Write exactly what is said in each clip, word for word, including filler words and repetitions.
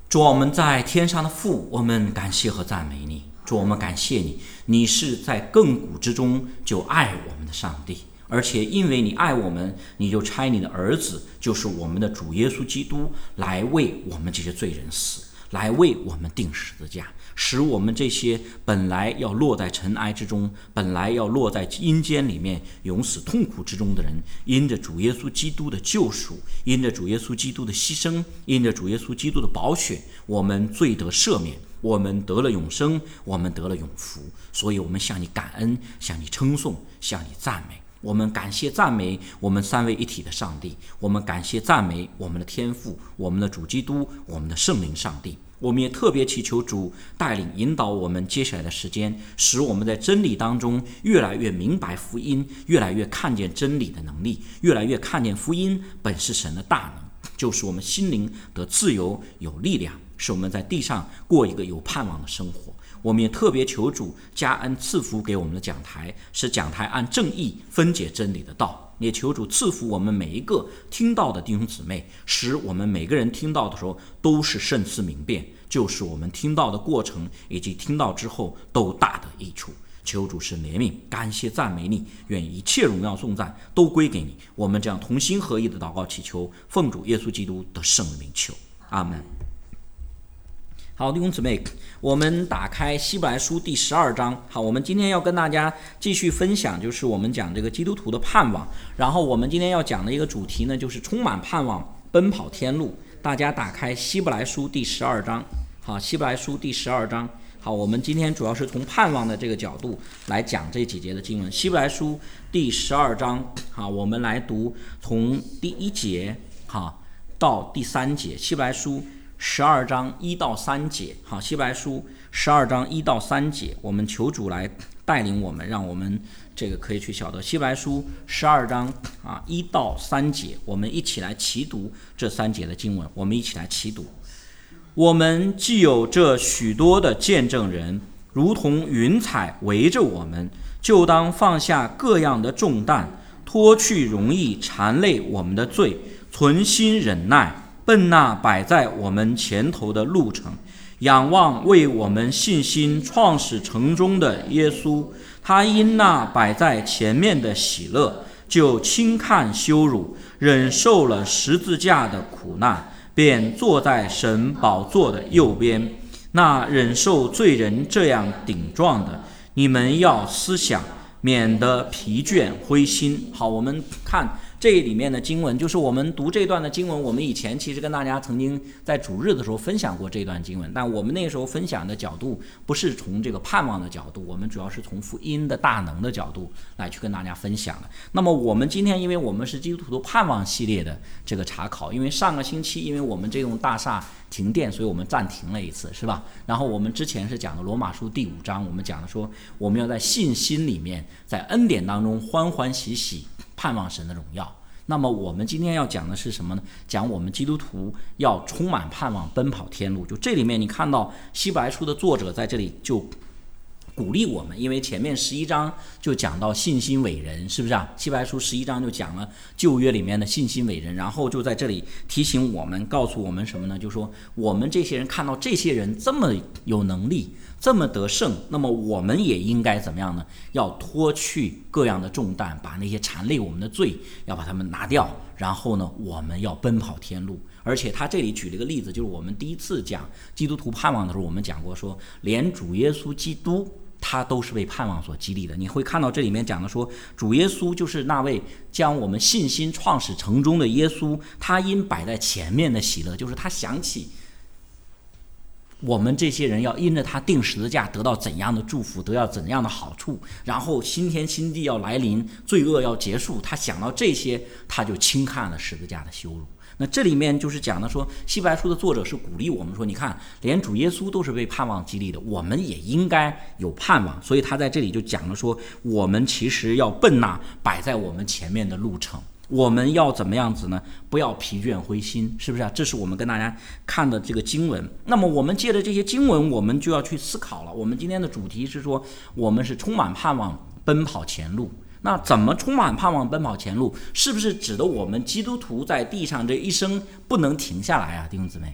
主啊，我们在天上的父，我们感谢和赞美你。主，我们感谢你，你是在亘古之中就爱我们的上帝，而且因为你爱我们，你就差你的儿子，就是我们的主耶稣基督，来为我们这些罪人死，来为我们钉十字架，使我们这些本来要落在尘埃之中，本来要落在阴间里面永死痛苦之中的人，因着主耶稣基督的救赎，因着主耶稣基督的牺牲，因着主耶稣基督的宝血，我们罪得赦免，我们得了永生，我们得了永福。所以我们向你感恩，向你称颂，向你赞美。我们感谢赞美我们三位一体的上帝，我们感谢赞美我们的天父，我们的主基督，我们的圣灵上帝。我们也特别祈求主带领引导我们接下来的时间，使我们在真理当中越来越明白福音，越来越看见真理的能力，越来越看见福音本是神的大能，就是我们心灵得自由有力量，使我们在地上过一个有盼望的生活。我们也特别求主加恩赐福给我们的讲台，使讲台按正义分解真理的道，也求主赐福我们每一个听到的弟兄姊妹，使我们每个人听到的时候都是慎思明辨，就是我们听到的过程以及听到之后都大得益处。求主是怜悯，感谢赞美你，愿一切荣耀颂赞都归给你。我们这样同心合意的祷告祈求，奉主耶稣基督的圣名求，阿们。好，弟兄姊妹，我们打开希伯来书第十二章。好，我们今天要跟大家继续分享，就是我们讲这个基督徒的盼望。然后我们今天要讲的一个主题呢，就是充满盼望，奔跑天路。大家打开希伯来书第十二章。好，希伯来书第十二章。好，我们今天主要是从盼望的这个角度来讲这几节的经文。希伯来书第十二章，好，我们来读从第一节好到第三节。希伯来书十二章一到三节，好，希伯来书十二章一到三节，我们求主来带领我们，让我们这个可以去晓得希伯来书十二章啊一到三节，我们一起来齐读这三节的经文，我们一起来齐读。我们既有这许多的见证人，如同云彩围着我们，就当放下各样的重担，脱去容易缠累我们的罪，存心忍耐，奔那摆在我们前头的路程，仰望为我们信心创始成终的耶稣。他因那摆在前面的喜乐，就轻看羞辱，忍受了十字架的苦难，便坐在神宝座的右边。那忍受罪人这样顶撞的，你们要思想，免得疲倦灰心。好，我们看这里面的经文，就是我们读这段的经文，我们以前其实跟大家曾经在主日的时候分享过这段经文，但我们那个时候分享的角度不是从这个盼望的角度，我们主要是从福音的大能的角度来去跟大家分享的。那么我们今天，因为我们是基督徒的盼望系列的这个查考，因为上个星期因为我们这栋大厦停电，所以我们暂停了一次，是吧？然后我们之前是讲的罗马书第五章，我们讲的说我们要在信心里面，在恩典当中欢欢喜喜盼望神的荣耀。那么我们今天要讲的是什么呢？讲我们基督徒要充满盼望，奔跑天路。就这里面你看到希伯来书的作者在这里就鼓励我们，因为前面十一章就讲到信心伟人，是不是啊？希伯来书十一章就讲了旧约里面的信心伟人，然后就在这里提醒我们，告诉我们什么呢？就说我们这些人看到这些人这么有能力，这么得胜，那么我们也应该怎么样呢？要脱去各样的重担，把那些缠累我们的罪要把它们拿掉，然后呢，我们要奔跑天路。而且他这里举了一个例子，就是我们第一次讲基督徒盼望的时候，我们讲过说，连主耶稣基督他都是被盼望所激励的。你会看到这里面讲的说，主耶稣就是那位将我们信心创始成终的耶稣，他因摆在前面的喜乐，就是他想起我们这些人要因着他钉十字架得到怎样的祝福，得到怎样的好处，然后新天新地要来临，罪恶要结束，他想到这些，他就轻看了十字架的羞辱。那这里面就是讲的说，希伯来书的作者是鼓励我们说，你看连主耶稣都是被盼望激励的，我们也应该有盼望。所以他在这里就讲了说，我们其实要奔那摆在我们前面的路程，我们要怎么样子呢？不要疲倦灰心，是不是啊？这是我们跟大家看的这个经文。那么我们借着这些经文，我们就要去思考了。我们今天的主题是说，我们是充满盼望，奔跑前路。那怎么充满盼望奔跑前路？是不是指的我们基督徒在地上这一生不能停下来啊？弟兄姊妹，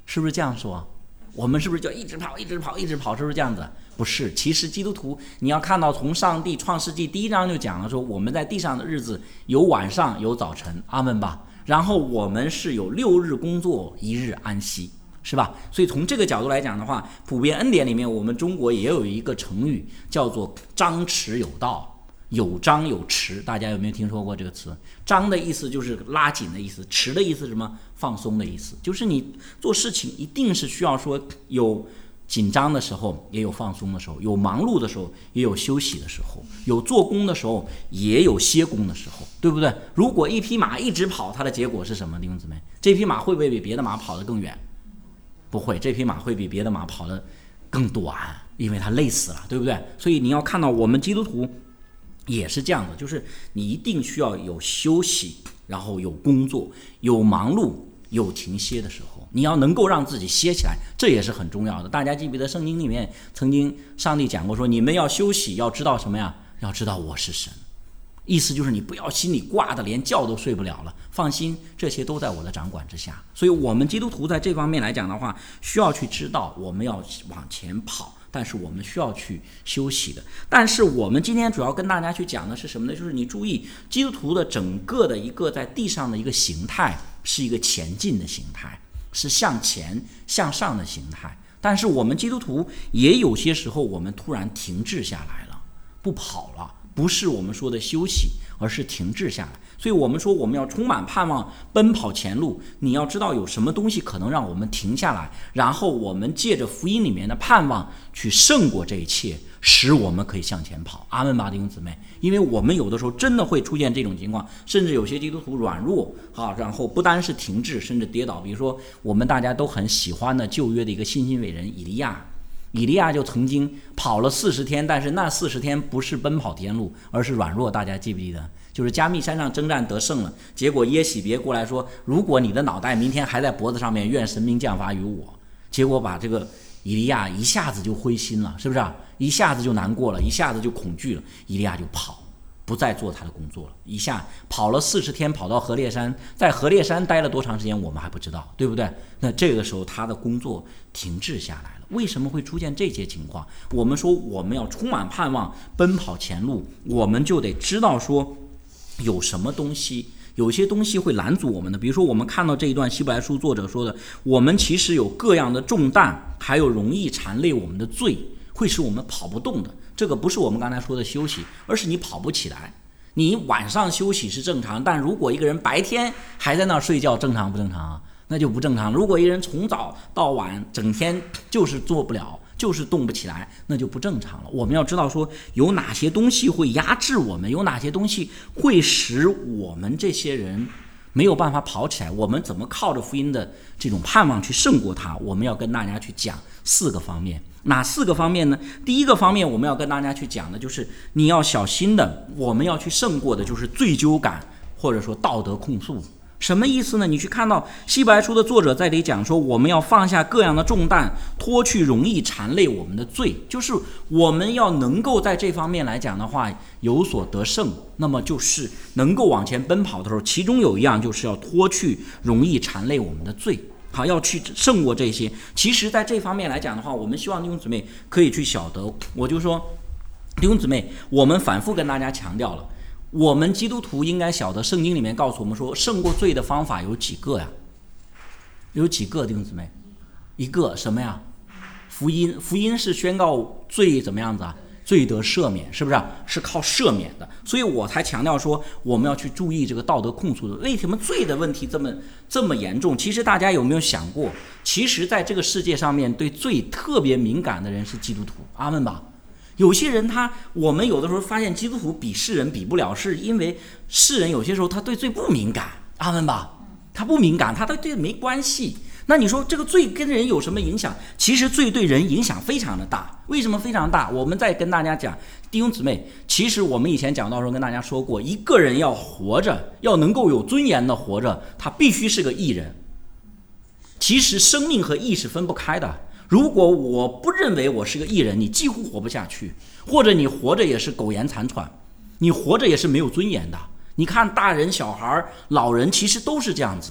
是不是这样说？我们是不是就一直跑一直跑一直跑，是不是这样子？不是，其实基督徒你要看到从上帝创世纪第一章就讲了，说我们在地上的日子有晚上有早晨，阿们吧。然后我们是有六日工作一日安息，是吧？所以从这个角度来讲的话，普遍恩典里面我们中国也有一个成语叫做张弛有道，有张有弛，大家有没有听说过这个词？张的意思就是拉紧的意思，弛的意思是什么？放松的意思，就是你做事情一定是需要说有紧张的时候，也有放松的时候，有忙碌的时候，也有休息的时候，有做工的时候，也有歇工的时候，对不对？如果一匹马一直跑，它的结果是什么？弟兄姊妹，这匹马会不会比别的马跑得更远？不会，这匹马会比别的马跑得更短，因为它累死了，对不对？所以你要看到我们基督徒也是这样的，就是你一定需要有休息，然后有工作，有忙碌，有停歇的时候，你要能够让自己歇起来，这也是很重要的。大家记不记得圣经里面曾经上帝讲过说，你们要休息，要知道什么呀？要知道我是神。意思就是你不要心里挂的连觉都睡不了了，放心，这些都在我的掌管之下。所以我们基督徒在这方面来讲的话，需要去知道我们要往前跑，但是我们需要去休息的。但是我们今天主要跟大家去讲的是什么呢？就是你注意基督徒的整个的一个在地上的一个形态是一个前进的形态，是向前向上的形态。但是我们基督徒也有些时候我们突然停滞下来了，不跑了，不是我们说的休息，而是停滞下来。所以我们说我们要充满盼望，奔跑前路。你要知道有什么东西可能让我们停下来，然后我们借着福音里面的盼望去胜过这一切，使我们可以向前跑。阿们吧，弟兄姊妹。因为我们有的时候真的会出现这种情况，甚至有些基督徒软弱啊，然后不单是停滞，甚至跌倒。比如说我们大家都很喜欢的旧约的一个新兴伟人以利亚，以利亚就曾经跑了四十天，但是那四十天不是奔跑天路，而是软弱。大家记不记得？就是加密山上征战得胜了，结果耶洗别过来说，如果你的脑袋明天还在脖子上面，愿神明降罚于我。结果把这个以利亚一下子就灰心了，是不是啊？一下子就难过了，一下子就恐惧了，以利亚就跑，不再做他的工作了。一下跑了四十天，跑到何烈山，在何烈山待了多长时间我们还不知道，对不对？那这个时候他的工作停滞下来了。为什么会出现这些情况？我们说我们要充满盼望，奔跑前路，我们就得知道说有什么东西，有些东西会拦阻我们的。比如说我们看到这一段希伯来书作者说的，我们其实有各样的重担，还有容易缠累我们的罪，会使我们跑不动的。这个不是我们刚才说的休息，而是你跑不起来。你晚上休息是正常，但如果一个人白天还在那儿睡觉，正常不正常啊？那就不正常。如果一个人从早到晚整天就是做不了，就是动不起来，那就不正常了。我们要知道说有哪些东西会压制我们，有哪些东西会使我们这些人没有办法跑起来，我们怎么靠着福音的这种盼望去胜过它。我们要跟大家去讲四个方面。哪四个方面呢？第一个方面我们要跟大家去讲的就是你要小心的，我们要去胜过的就是罪疚感，或者说道德控诉。什么意思呢？你去看到希伯来书的作者在这里讲说，我们要放下各样的重担，脱去容易缠累我们的罪，就是我们要能够在这方面来讲的话有所得胜，那么就是能够往前奔跑的时候，其中有一样就是要脱去容易缠累我们的罪。好，要去胜过这些。其实在这方面来讲的话，我们希望弟兄姊妹可以去晓得，我就说弟兄姊妹，我们反复跟大家强调了，我们基督徒应该晓得圣经里面告诉我们说，胜过罪的方法有几个呀？有几个，弟兄姊妹？一个什么呀？福音。福音是宣告罪怎么样子啊？罪得赦免，是不是、啊、是靠赦免的。所以我才强调说我们要去注意这个道德控诉的。为什么罪的问题这么这么严重？其实大家有没有想过，其实在这个世界上面对罪特别敏感的人是基督徒。阿们吧。有些人他我们有的时候发现基督徒比世人比不了，是因为世人有些时候他对罪不敏感。阿们吧。他不敏感，他对罪没关系。那你说这个罪跟人有什么影响？其实罪对人影响非常的大。为什么非常大？我们再跟大家讲，弟兄姊妹，其实我们以前讲到的时候跟大家说过，一个人要活着，要能够有尊严的活着，他必须是个义人。其实生命和义是分不开的。如果我不认为我是个义人，你几乎活不下去，或者你活着也是苟延残喘，你活着也是没有尊严的。你看大人小孩老人其实都是这样子的，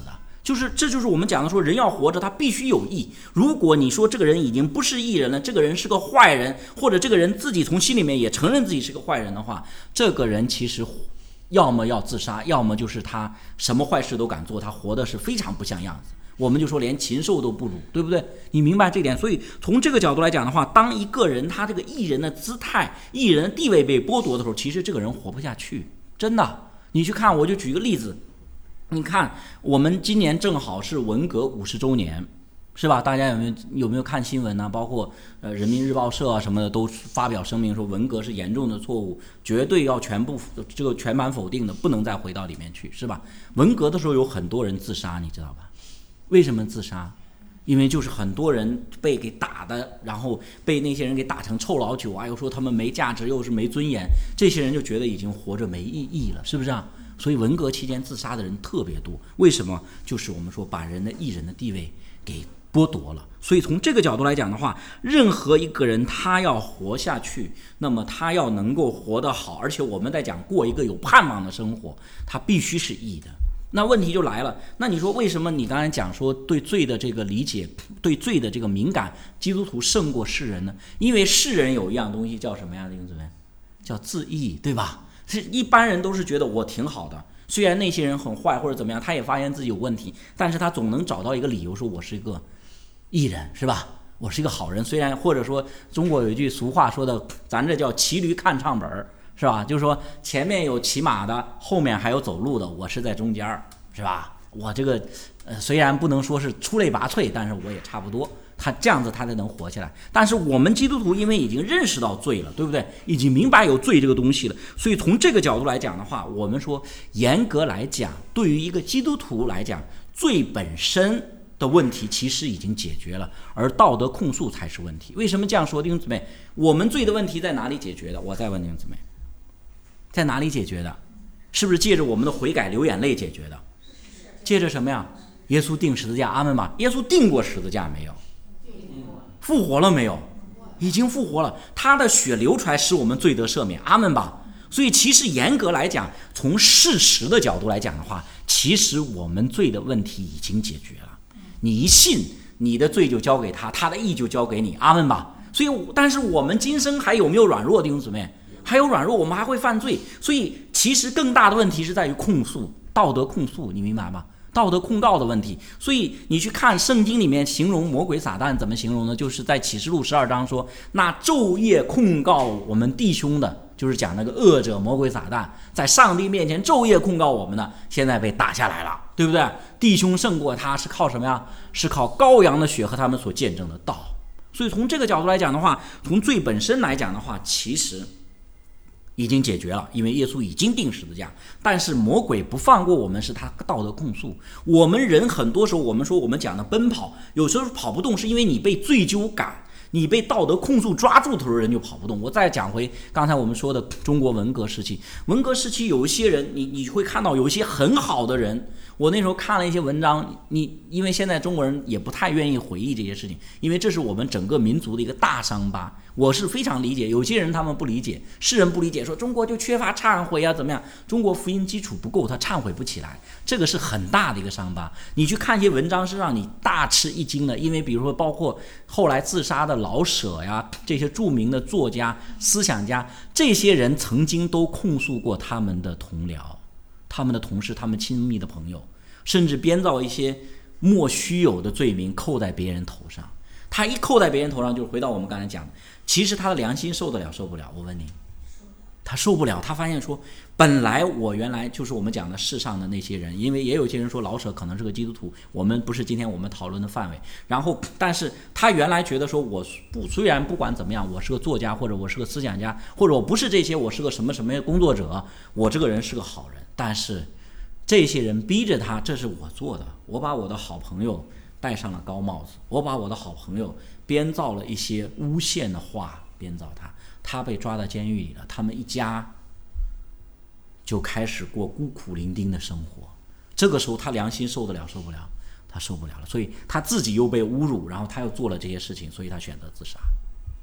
就是这就是我们讲的说，人要活着他必须有义。如果你说这个人已经不是义人了，这个人是个坏人，或者这个人自己从心里面也承认自己是个坏人的话，这个人其实要么要自杀，要么就是他什么坏事都敢做，他活的是非常不像样子。我们就说连禽兽都不如，对不对？你明白这点？所以从这个角度来讲的话，当一个人他这个义人的姿态、义人的地位被剥夺的时候，其实这个人活不下去，真的。你去看，我就举一个例子。你看，我们今年正好是文革五十周年，是吧？大家有没有有没有看新闻呢？包括呃人民日报社啊什么的都发表声明说，文革是严重的错误，绝对要全部这个全盘否定的，不能再回到里面去，是吧？文革的时候有很多人自杀，你知道吧？为什么自杀？因为就是很多人被给打的，然后被那些人给打成臭老九啊，又说他们没价值，又是没尊严，这些人就觉得已经活着没意义了，是不是啊？所以文革期间自杀的人特别多，为什么？就是我们说把人的义人的地位给剥夺了。所以从这个角度来讲的话，任何一个人他要活下去，那么他要能够活得好，而且我们在讲过一个有盼望的生活，他必须是义的。那问题就来了，那你说为什么你刚才讲说对罪的这个理解，对罪的这个敏感，基督徒胜过世人呢？因为世人有一样东西叫什么呀？弟兄姊妹，叫自义，对吧？是一般人都是觉得我挺好的，虽然那些人很坏或者怎么样，他也发现自己有问题，但是他总能找到一个理由说我是一个义人，是吧？我是一个好人。虽然或者说中国有一句俗话说的，咱这叫骑驴看唱本，是吧？就是说前面有骑马的，后面还有走路的，我是在中间，是吧？我这个呃虽然不能说是出类拔萃，但是我也差不多。他这样子他才能活下来。但是我们基督徒因为已经认识到罪了，对不对？已经明白有罪这个东西了，所以从这个角度来讲的话，我们说严格来讲，对于一个基督徒来讲，罪本身的问题其实已经解决了，而道德控诉才是问题。为什么这样说？弟兄姊妹，我们罪的问题在哪里解决的？我再问弟兄姊妹，在哪里解决的？是不是借着我们的悔改流眼泪解决的？借着什么呀？耶稣定十字架，阿们吧。耶稣定过十字架没有？复活了没有？已经复活了，他的血流出来使我们罪得赦免，阿们吧。所以其实严格来讲，从事实的角度来讲的话，其实我们罪的问题已经解决了。你一信，你的罪就交给他，他的义就交给你，阿们吧。所以但是我们今生还有没有软弱，弟兄姊妹？还有软弱，我们还会犯罪。所以其实更大的问题是在于控诉，道德控诉，你明白吗？道德控告的问题。所以你去看圣经里面形容魔鬼撒旦怎么形容呢？就是在启示录十二章说，那昼夜控告我们弟兄的，就是讲那个恶者魔鬼撒旦在上帝面前昼夜控告我们的，现在被打下来了，对不对？弟兄胜过他是靠什么呀？是靠羔羊的血和他们所见证的道。所以从这个角度来讲的话，从罪本身来讲的话，其实已经解决了，因为耶稣已经定十字架。但是魔鬼不放过我们，是他道德控诉。我们人很多时候，我们说我们讲的奔跑，有时候跑不动，是因为你被罪疚感，你被道德控诉抓住头的人就跑不动。我再讲回刚才我们说的中国文革时期，文革时期有一些人，你你会看到有一些很好的人。我那时候看了一些文章，你因为现在中国人也不太愿意回忆这些事情，因为这是我们整个民族的一个大伤疤。我是非常理解，有些人他们不理解，世人不理解，说中国就缺乏忏悔啊，怎么样？中国福音基础不够，他忏悔不起来，这个是很大的一个伤疤。你去看一些文章是让你大吃一惊的，因为比如说包括后来自杀的老舍呀，这些著名的作家、思想家，这些人曾经都控诉过他们的同僚、他们的同事、他们亲密的朋友，甚至编造一些莫须有的罪名扣在别人头上。他一扣在别人头上，就回到我们刚才讲的，其实他的良心受得了受不了？我问你，他受不了。他发现说，本来我原来就是我们讲的世上的那些人，因为也有些人说老舍可能是个基督徒，我们不是今天我们讨论的范围。然后，但是他原来觉得说，我不虽然不管怎么样，我是个作家，或者我是个思想家，或者我不是这些，我是个什么什么工作者，我这个人是个好人。但是这些人逼着他，这是我做的，我把我的好朋友戴上了高帽子，我把我的好朋友编造了一些诬陷的话，编造他，他被抓到监狱里了，他们一家就开始过孤苦伶仃的生活。这个时候他良心受得了受不了？他受不了了，所以他自己又被侮辱，然后他又做了这些事情，所以他选择自杀。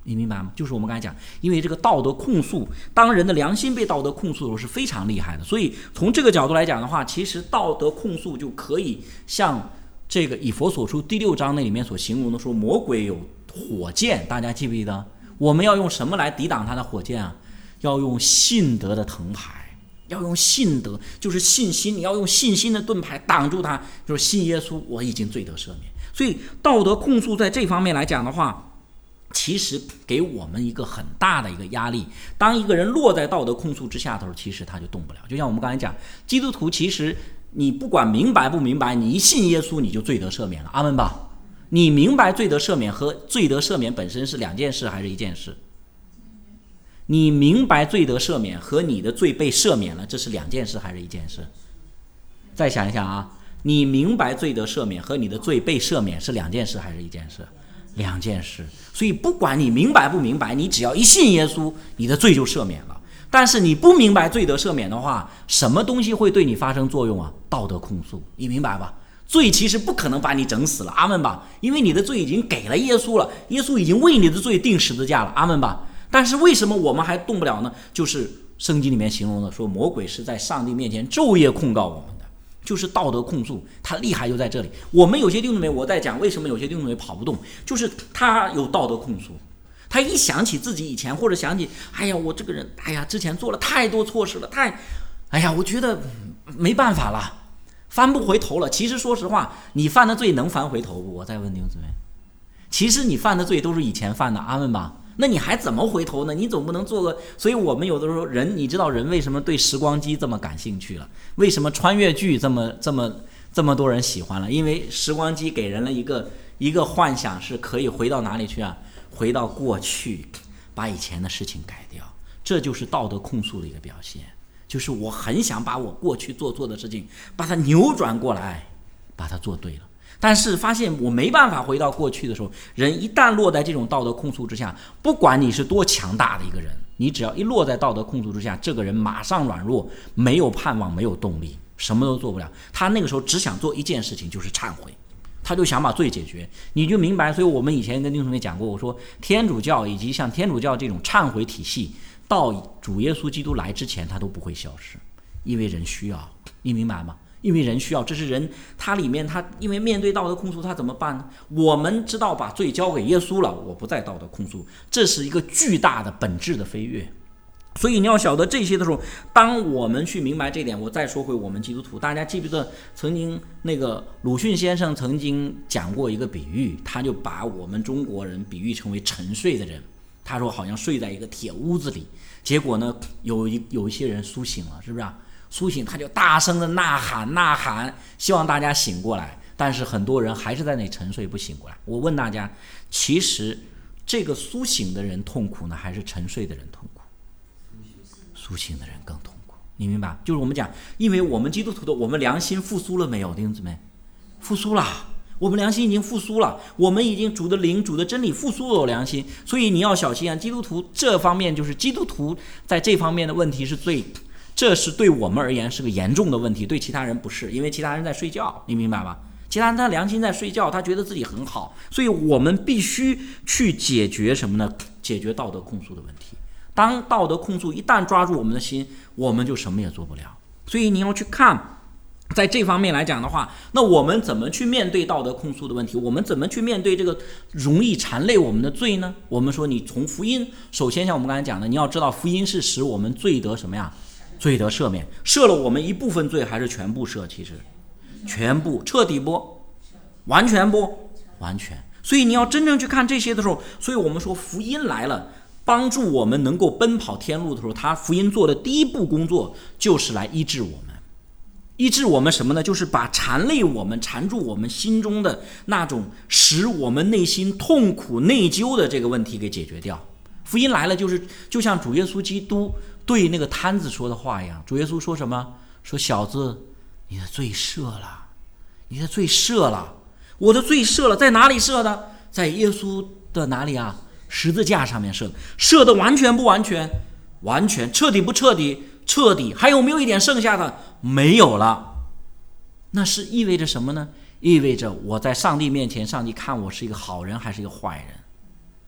你明白吗？就是我们刚才讲，因为这个道德控诉，当人的良心被道德控诉的时候是非常厉害的，所以从这个角度来讲的话，其实道德控诉就可以像这个以弗所书第六章那里面所形容的说，魔鬼有火箭，大家记不记得？我们要用什么来抵挡他的火箭啊？要用信德的藤牌，要用信德，就是信心，你要用信心的盾牌挡住他，就是信耶稣，我已经罪得赦免。所以道德控诉在这方面来讲的话，其实给我们一个很大的一个压力。当一个人落在道德控诉之下的时候，其实他就动不了。就像我们刚才讲，基督徒其实你不管明白不明白，你一信耶稣你就罪得赦免了，阿们吧。你明白罪得赦免和罪得赦免本身是两件事还是一件事？你明白罪得赦免和你的罪被赦免了，这是两件事还是一件事？再想一想啊，你明白罪得赦免和你的罪被赦免是两件事还是一件事？两件事。所以不管你明白不明白，你只要一信耶稣，你的罪就赦免了。但是你不明白罪得赦免的话，什么东西会对你发生作用啊？道德控诉，你明白吧？罪其实不可能把你整死了，阿们吧，因为你的罪已经给了耶稣了，耶稣已经为你的罪定十字架了，阿们吧。但是为什么我们还动不了呢？就是圣经里面形容的说，魔鬼是在上帝面前昼夜控告我们的，就是道德控诉，他厉害就在这里。我们有些弟兄姊妹，我在讲为什么有些弟兄姊妹跑不动，就是他有道德控诉，他一想起自己以前，或者想起，哎呀，我这个人，哎呀，之前做了太多错事了，太，哎呀，我觉得没办法了，翻不回头了。其实说实话，你犯的罪能翻回头不？我再问弟兄姊妹，其实你犯的罪都是以前犯的，阿们吧。那你还怎么回头呢？你总不能做个……所以我们有的时候人，你知道人为什么对时光机这么感兴趣了？为什么穿越剧这么这么这么多人喜欢了？因为时光机给人了一个一个幻想，是可以回到哪里去啊？回到过去，把以前的事情改掉。这就是道德控诉的一个表现，就是我很想把我过去做错的事情，把它扭转过来，把它做对了。但是发现我没办法回到过去的时候，人一旦落在这种道德控诉之下，不管你是多强大的一个人，你只要一落在道德控诉之下，这个人马上软弱，没有盼望，没有动力，什么都做不了。他那个时候只想做一件事情，就是忏悔，他就想把罪解决。你就明白，所以我们以前跟弟兄姊妹讲过，我说天主教以及像天主教这种忏悔体系，到主耶稣基督来之前，他都不会消失，因为人需要，你明白吗？因为人需要，这是人他里面他因为面对道德控诉他怎么办呢？我们知道把罪交给耶稣了，我不再道德控诉，这是一个巨大的本质的飞跃。所以你要晓得这些的时候，当我们去明白这点，我再说回我们基督徒，大家记不记得曾经那个鲁迅先生曾经讲过一个比喻，他就把我们中国人比喻成为沉睡的人。他说好像睡在一个铁屋子里，结果呢有一有一些人苏醒了，是不是啊？苏醒，他就大声的呐喊呐喊，希望大家醒过来。但是很多人还是在那里沉睡不醒过来。我问大家，其实这个苏醒的人痛苦呢，还是沉睡的人痛苦？苏醒的人更痛苦，你明白？就是我们讲，因为我们基督徒的，我们良心复苏了没有，弟兄姊妹？复苏了，我们良心已经复苏了，我们已经主的灵、主的真理复苏了良心。所以你要小心啊，基督徒这方面，就是基督徒在这方面的问题是最。这是对我们而言是个严重的问题，对其他人不是，因为其他人在睡觉，你明白吧？其他人他良心在睡觉，他觉得自己很好，所以我们必须去解决什么呢？解决道德控诉的问题。当道德控诉一旦抓住我们的心，我们就什么也做不了。所以你要去看，在这方面来讲的话，那我们怎么去面对道德控诉的问题？我们怎么去面对这个容易缠累我们的罪呢？我们说你从福音，首先像我们刚才讲的，你要知道福音是使我们罪得什么呀？罪得赦免，赦了我们一部分罪还是全部赦？其实全部，彻底不？完全不？完全。所以你要真正去看这些的时候，所以我们说福音来了，帮助我们能够奔跑天路的时候，他福音做的第一步工作就是来医治我们。医治我们什么呢？就是把缠累我们、缠住我们心中的那种使我们内心痛苦内疚的这个问题给解决掉。福音来了，就是就像主耶稣基督对那个摊子说的话一样。主耶稣说什么？说小子，你的罪赦了，你的罪赦了。我的罪赦了，在哪里赦的？在耶稣的哪里啊？十字架上面赦的。赦的完全不完全？完全。彻底不彻底？彻底。还有没有一点剩下的？没有了。那是意味着什么呢？意味着我在上帝面前，上帝看我是一个好人还是一个坏人？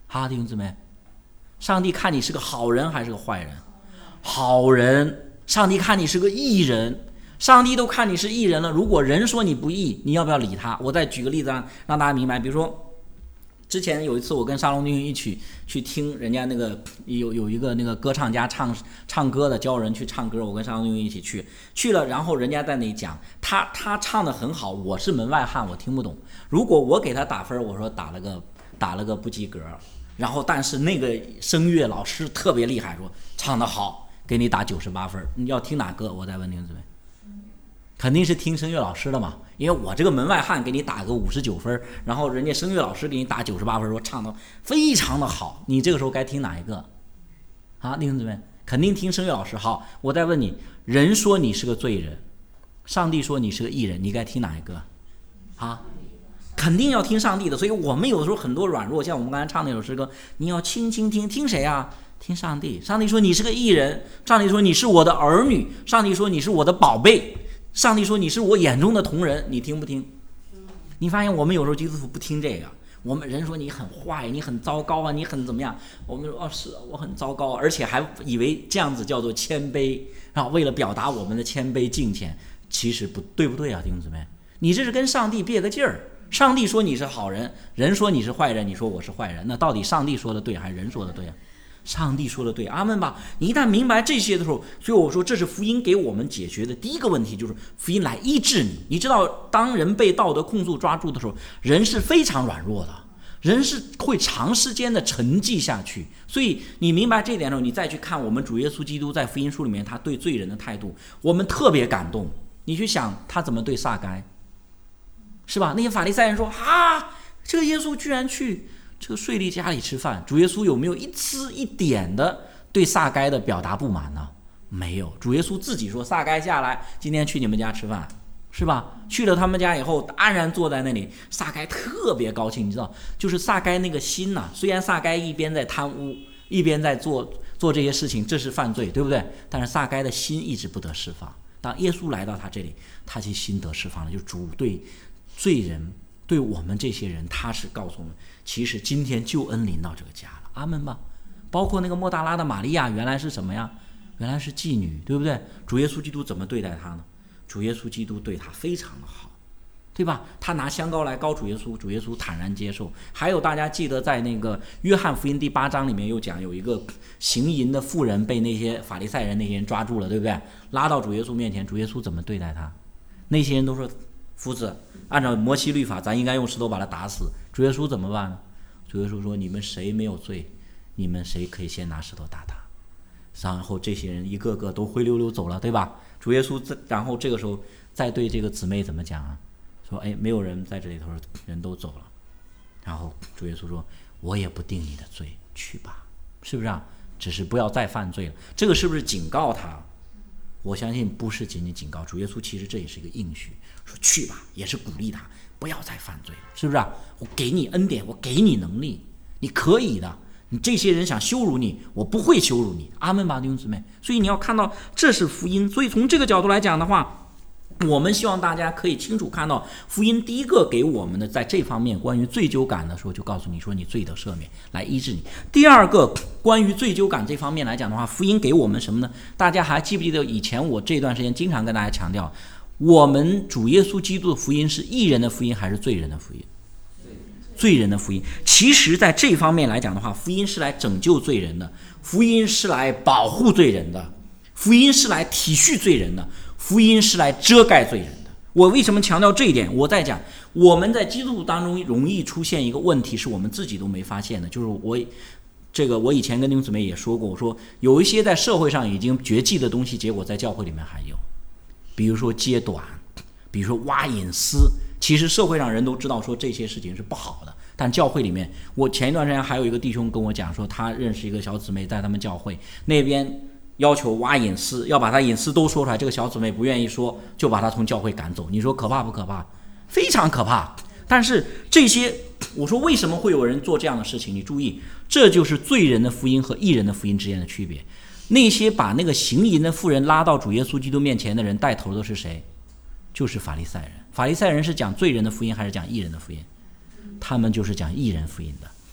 哈，弟兄姊妹，上帝看你是个好人还是个坏人？好人。上帝看你是个义人，上帝都看你是义人了，如果人说你不义，你要不要理他？我再举个例子让让大家明白，比如说之前有一次我跟沙龙弟兄一起去听人家那个有有一个那个歌唱家唱唱歌的，教人去唱歌，我跟沙龙弟兄一起去去了，然后人家在那里讲他他唱得很好，我是门外汉，我听不懂，如果我给他打分，我说打了个打了个不及格，然后但是那个声乐老师特别厉害，说唱得好，给你打九十八分，你要听哪个？我再问您，姊妹，肯定是听声乐老师的嘛，因为我这个门外汉给你打个五十九分，然后人家声乐老师给你打九十八分，说唱的非常的好，你这个时候该听哪一个？啊，弟兄姊妹，肯定听声乐老师。好，我再问你，人说你是个罪人，上帝说你是个义人，你该听哪一个？啊，肯定要听上帝的。所以我们有的时候很多软弱，像我们刚才唱那首诗歌，你要轻轻听，听谁啊？听上帝。上帝说你是个义人，上帝说你是我的儿女，上帝说你是我的宝贝，上帝说你是我眼中的瞳人，你听不听？你发现我们有时候基督徒不听这个，我们人说你很坏，你很糟糕啊，你很怎么样，我们说哦是我很糟糕，而且还以为这样子叫做谦卑，然后为了表达我们的谦卑敬虔，其实不对，不对啊，弟兄姊妹，你这是跟上帝别个劲儿。上帝说你是好人，人说你是坏人，你说我是坏人，那到底上帝说的对还是人说的对啊？上帝说的对，阿们吧。你一旦明白这些的时候，所以我说这是福音给我们解决的第一个问题，就是福音来医治你。你知道当人被道德控诉抓住的时候，人是非常软弱的，人是会长时间的沉寂下去。所以你明白这一点的时候，你再去看我们主耶稣基督在福音书里面他对罪人的态度，我们特别感动。你去想他怎么对撒该，是吧？那些法利赛人说啊，这个耶稣居然去这个税吏家里吃饭，主耶稣有没有一丝一点的对撒该的表达不满呢？没有，主耶稣自己说撒该下来，今天去你们家吃饭，是吧？去了他们家以后，安然坐在那里，撒该特别高兴，你知道，就是撒该那个心呐、啊，虽然撒该一边在贪污，一边在做做这些事情，这是犯罪，对不对？但是撒该的心一直不得释放。当耶稣来到他这里，他其心得释放了，就主对罪人，对我们这些人，他是告诉我们，其实今天救恩临到这个家了，阿们吧。包括那个莫大拉的玛利亚，原来是什么呀？原来是妓女，对不对？主耶稣基督怎么对待她呢？主耶稣基督对她非常的好，对吧？他拿香膏来膏主耶稣，主耶稣坦然接受。还有大家记得在那个约翰福音第八章里面有讲，有一个行淫的妇人被那些法利赛人那些人抓住了，对不对？拉到主耶稣面前，主耶稣怎么对待他？那些人都说，夫子，按照摩西律法，咱应该用石头把他打死。主耶稣怎么办呢？主耶稣说，你们谁没有罪，你们谁可以先拿石头打他。然后这些人一个个都灰溜溜走了，对吧？主耶稣然后这个时候再对这个姊妹怎么讲啊？说哎，没有人在这里头，人都走了。然后主耶稣说，我也不定你的罪，去吧，是不是啊？只是不要再犯罪了。这个是不是警告他？我相信不是仅仅警告，主耶稣其实这也是一个应许，说去吧，也是鼓励他不要再犯罪了，是不是啊？我给你恩典，我给你能力，你可以的。你这些人想羞辱你，我不会羞辱你，阿们吧，弟兄姊妹。所以你要看到这是福音。所以从这个角度来讲的话，我们希望大家可以清楚看到福音第一个给我们的在这方面关于罪疚感的时候，就告诉你说你罪得赦免，来医治你。第二个关于罪疚感这方面来讲的话，福音给我们什么呢？大家还记不记得以前我这段时间经常跟大家强调，我们主耶稣基督的福音是义人的福音还是罪人的福音？罪人的福音。其实在这方面来讲的话，福音是来拯救罪人的，福音是来保护罪人的，福音是来体恤罪人的，福音是来遮盖罪人的。我为什么强调这一点？我在讲我们在基督徒当中容易出现一个问题，是我们自己都没发现的，就是我这个我以前跟弟兄姊妹也说过，我说有一些在社会上已经绝迹的东西，结果在教会里面还有，比如说揭短，比如说挖隐私。其实社会上人都知道说这些事情是不好的，但教会里面，我前一段时间还有一个弟兄跟我讲说，他认识一个小姊妹在他们教会那边要求挖隐私，要把他隐私都说出来，这个小姊妹不愿意说，就把他从教会赶走。你说可怕不可怕？非常可怕。但是这些，我说为什么会有人做这样的事情？你注意，这就是罪人的福音和义人的福音之间的区别。那些把那个行淫的妇人拉到主耶稣基督面前的人，带头的是谁？就是法利赛人。法利赛人是讲罪人的福音还是讲义人的福音？他们就是讲义人福音的。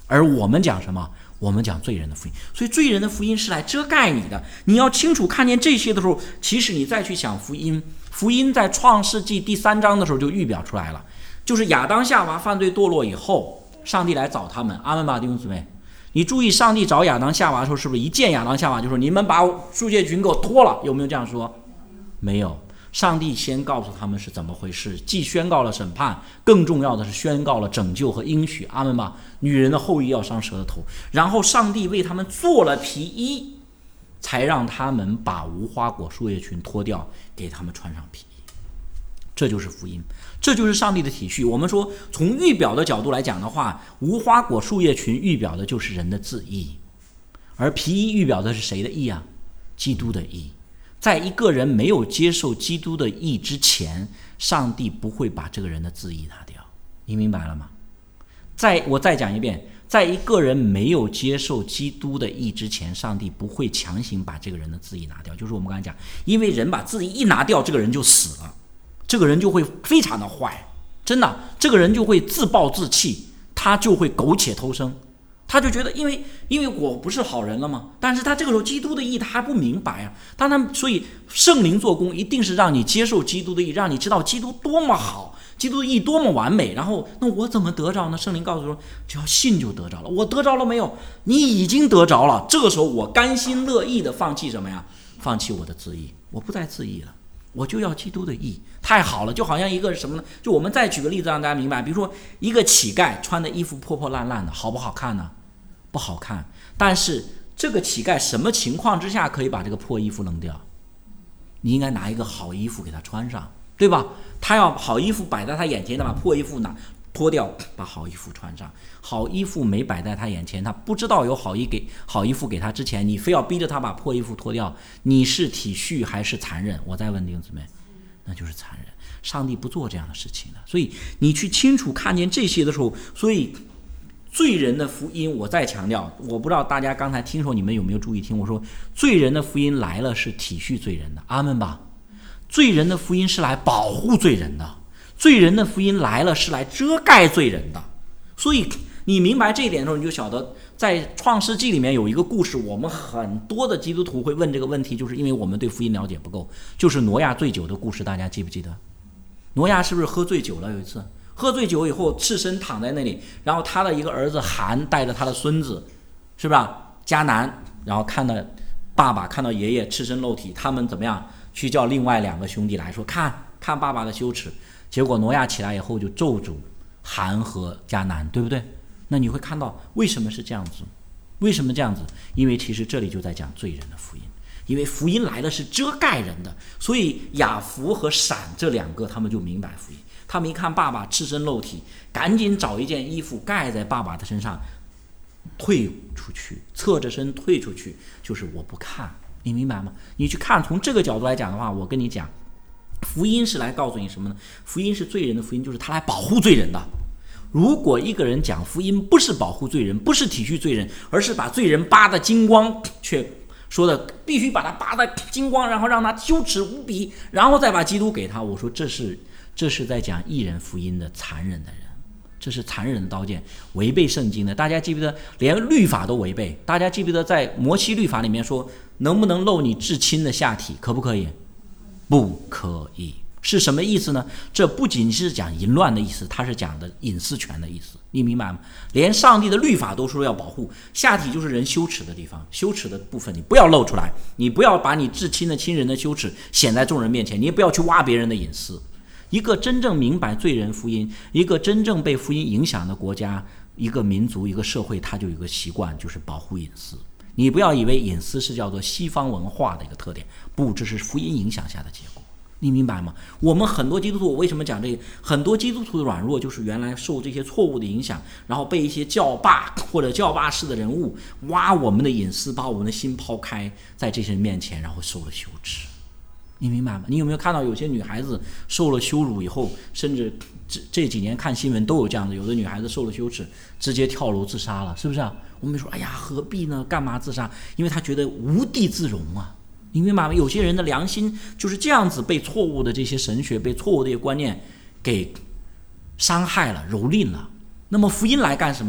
而我们讲什么？我们讲罪人的福音。所以罪人的福音是来遮盖你的，你要清楚看见这些的时候，其实你再去想福音，福音在创世纪第三章的时候就预表出来了，就是亚当夏娃犯罪堕落以后，上帝来找他们。阿们吧，弟兄姊妹。你注意，上帝找亚当夏娃的时候，是不是一见亚当夏娃就说你们把树叶裙给我脱了？有没有这样说？没有。上帝先告诉他们是怎么回事，既宣告了审判，更重要的是宣告了拯救和应许。阿们吧。女人的后裔要伤蛇的头，然后上帝为他们做了皮衣，才让他们把无花果树叶裙脱掉，给他们穿上皮衣。这就是福音，这就是上帝的体恤。我们说从预表的角度来讲的话，无花果树叶裙预表的就是人的自义，而皮衣预表的是谁的义啊？基督的义。在一个人没有接受基督的义之前，上帝不会把这个人的自义拿掉。你明白了吗？再我再讲一遍，在一个人没有接受基督的义之前，上帝不会强行把这个人的自义拿掉。就是我们刚才讲，因为人把自义一拿掉，这个人就死了，这个人就会非常的坏，真的，这个人就会自暴自弃，他就会苟且偷生。他就觉得因为因为我不是好人了吗？但是他这个时候基督的义他还不明白啊。当他所以圣灵做工一定是让你接受基督的义，让你知道基督多么好，基督的义多么完美。然后那我怎么得着呢？圣灵告诉说，只要信就得着了。我得着了没有？你已经得着了。这个时候我甘心乐意的放弃什么呀？放弃我的自义，我不再自义了，我就要基督的义。太好了，就好像一个什么呢？就我们再举个例子让大家明白，比如说一个乞丐穿的衣服破破烂烂的，好不好看呢？不好看。但是这个乞丐什么情况之下可以把这个破衣服扔掉？你应该拿一个好衣服给他穿上，对吧？他要好衣服摆在他眼前，他把破衣服拿脱掉，把好衣服穿上。好衣服没摆在他眼前，他不知道有好衣给好衣服给他之前，你非要逼着他把破衣服脱掉，你是体恤还是残忍？我再问弟兄姊妹，那就是残忍。上帝不做这样的事情的。所以你去清楚看见这些的时候，所以罪人的福音，我再强调，我不知道大家刚才听说你们有没有注意听，我说罪人的福音来了是体恤罪人的，阿们吧。罪人的福音是来保护罪人的，罪人的福音来了是来遮盖罪人的。所以你明白这一点的时候，你就晓得在创世纪里面有一个故事，我们很多的基督徒会问这个问题，就是因为我们对福音了解不够，就是挪亚醉酒的故事，大家记不记得？挪亚是不是喝醉酒了？有一次喝醉酒以后赤身躺在那里，然后他的一个儿子含带着他的孙子，是吧？迦南，然后看到爸爸看到爷爷赤身露体，他们怎么样去叫另外两个兄弟来说，看看爸爸的羞耻。结果挪亚起来以后就咒诅含和迦南，对不对？那你会看到为什么是这样子？为什么这样子？因为其实这里就在讲罪人的福音，因为福音来的是遮盖人的，所以雅弗和闪这两个他们就明白福音。他们一看爸爸赤身露体，赶紧找一件衣服盖在爸爸的身上，退出去，侧着身退出去，就是我不看。你明白吗？你去看，从这个角度来讲的话，我跟你讲，福音是来告诉你什么呢？福音是罪人的福音，就是他来保护罪人的。如果一个人讲福音不是保护罪人，不是体恤罪人，而是把罪人扒得精光，却说的必须把他扒得精光，然后让他羞耻无比，然后再把基督给他，我说这是这是在讲义人福音的残忍的人，这是残忍的刀剑，违背圣经的。大家记不记得连律法都违背？大家记不记得在摩西律法里面说，能不能露你至亲的下体？可不可以？不可以。是什么意思呢？这不仅是讲淫乱的意思，它是讲的隐私权的意思，你明白吗？连上帝的律法都说要保护下体，就是人羞耻的地方，羞耻的部分你不要露出来，你不要把你至亲的亲人的羞耻显在众人面前，你也不要去挖别人的隐私。一个真正明白罪人福音，一个真正被福音影响的国家，一个民族，一个社会，它就有一个习惯，就是保护隐私。你不要以为隐私是叫做西方文化的一个特点，不，这是福音影响下的结果。你明白吗？我们很多基督徒，我为什么讲这个？很多基督徒的软弱，就是原来受这些错误的影响，然后被一些教霸或者教霸式的人物挖我们的隐私，把我们的心抛开，在这些人面前，然后受了羞耻。你明白吗？你有没有看到有些女孩子受了羞辱以后，甚至这这几年看新闻都有这样的，有的女孩子受了羞耻，直接跳楼自杀了，是不是啊？我们说，哎呀，何必呢？干嘛自杀？因为她觉得无地自容啊。你明白吗？有些人的良心就是这样子被错误的这些神学，被错误的这些观念给伤害了、蹂躏了。那么福音来干什么？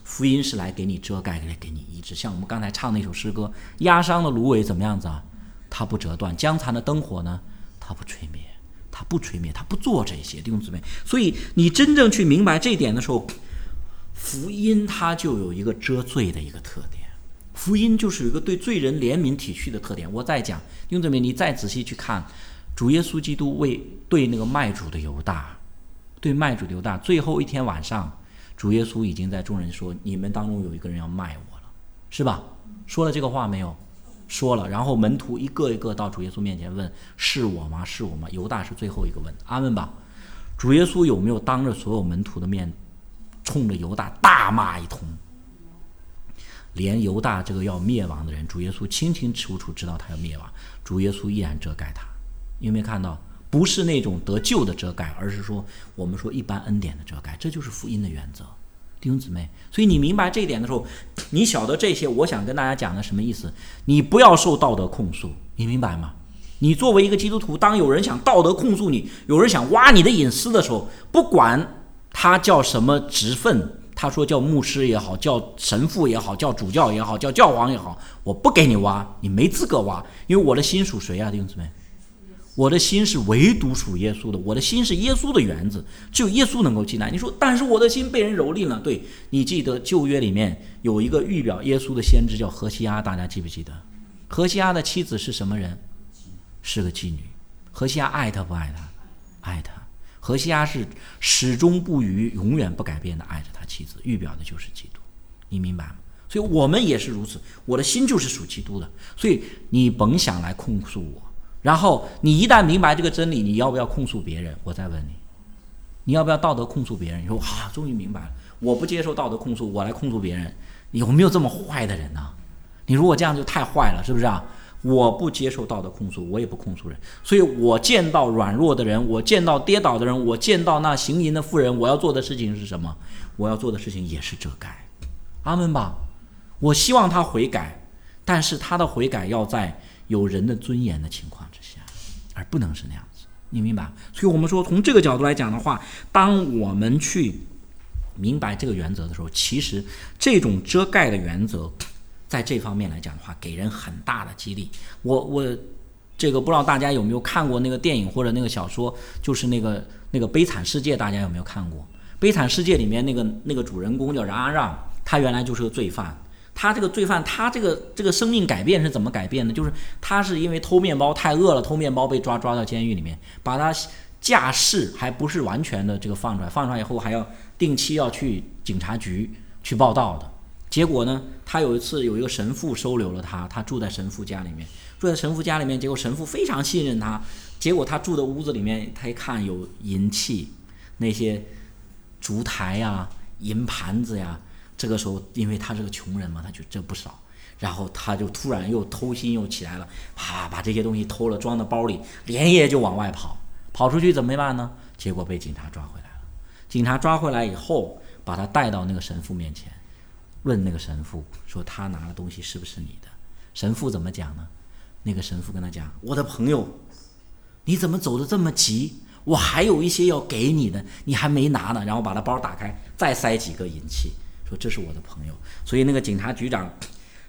福音是来给你遮盖，来给你医治。像我们刚才唱那首诗歌，压伤的芦苇怎么样子啊？它不折断，将残的灯火呢？它不吹灭，它不吹灭，它不做这些，弟兄姊妹。所以你真正去明白这一点的时候，福音它就有一个遮罪的一个特点，福音就是有一个对罪人怜悯体恤的特点。我再讲，弟兄姊妹，你再仔细去看，主耶稣基督为对那个卖主的犹大，对卖主的犹大，最后一天晚上，主耶稣已经在众人说，你们当中有一个人要卖我了，是吧？说了这个话没有？说了。然后门徒一个一个到主耶稣面前问，是我吗？是我吗？犹大是最后一个问，阿们吧。主耶稣有没有当着所有门徒的面冲着犹大大骂一通？连犹大这个要灭亡的人，主耶稣清清楚楚知道他要灭亡，主耶稣依然遮盖他。你有没有看到？不是那种得救的遮盖，而是说我们说一般恩典的遮盖，这就是福音的原则，弟兄姊妹。所以你明白这一点的时候，你晓得这些，我想跟大家讲的什么意思？你不要受道德控诉，你明白吗？你作为一个基督徒，当有人想道德控诉你，有人想挖你的隐私的时候，不管他叫什么职分，他说叫牧师也好，叫神父也好，叫主教也好，叫教皇也好，我不给你挖，你没资格挖，因为我的心属谁啊，弟兄姊妹？我的心是唯独属耶稣的，我的心是耶稣的园子，只有耶稣能够进来。你说，但是我的心被人蹂躏了。对，你记得旧约里面有一个预表耶稣的先知叫何西阿，大家记不记得？何西阿的妻子是什么人？是个妓女。何西阿爱他不爱他？爱他。何西阿是始终不渝、永远不改变的爱着他妻子，预表的就是基督，你明白吗？所以我们也是如此，我的心就是属基督的，所以你甭想来控诉我。然后你一旦明白这个真理，你要不要控诉别人？我再问你，你要不要道德控诉别人？你说啊，终于明白了，我不接受道德控诉，我来控诉别人，有没有这么坏的人呢、啊？你如果这样就太坏了，是不是啊？我不接受道德控诉，我也不控诉人，所以我见到软弱的人，我见到跌倒的人，我见到那行淫的妇人，我要做的事情是什么？我要做的事情也是遮盖，阿们吧。我希望他悔改，但是他的悔改要在有人的尊严的情况之下，而不能是那样子，你明白？所以我们说从这个角度来讲的话，当我们去明白这个原则的时候，其实这种遮盖的原则在这方面来讲的话，给人很大的激励。我我这个不知道大家有没有看过那个电影或者那个小说，就是那个那个悲惨世界，大家有没有看过？悲惨世界里面那个那个主人公叫冉阿让，他原来就是个罪犯。他这个罪犯，他这个这个生命改变是怎么改变的？就是他是因为偷面包太饿了，偷面包被抓抓到监狱里面，把他假释还不是完全的这个放出来，放出来以后还要定期要去警察局去报到的。结果呢，他有一次有一个神父收留了他，他住在神父家里面，住在神父家里面，结果神父非常信任他，结果他住的屋子里面，他一看有银器，那些烛台呀、银盘子呀。这个时候因为他是个穷人嘛，他就这不少，然后他就突然又偷心又起来了，啪把这些东西偷了装到包里，连夜就往外跑，跑出去怎么办呢？结果被警察抓回来了。警察抓回来以后，把他带到那个神父面前，问那个神父说他拿的东西是不是你的？神父怎么讲呢？那个神父跟他讲，我的朋友，你怎么走得这么急？我还有一些要给你的，你还没拿呢。然后把他包打开，再塞几个银器，说这是我的朋友。所以那个警察局长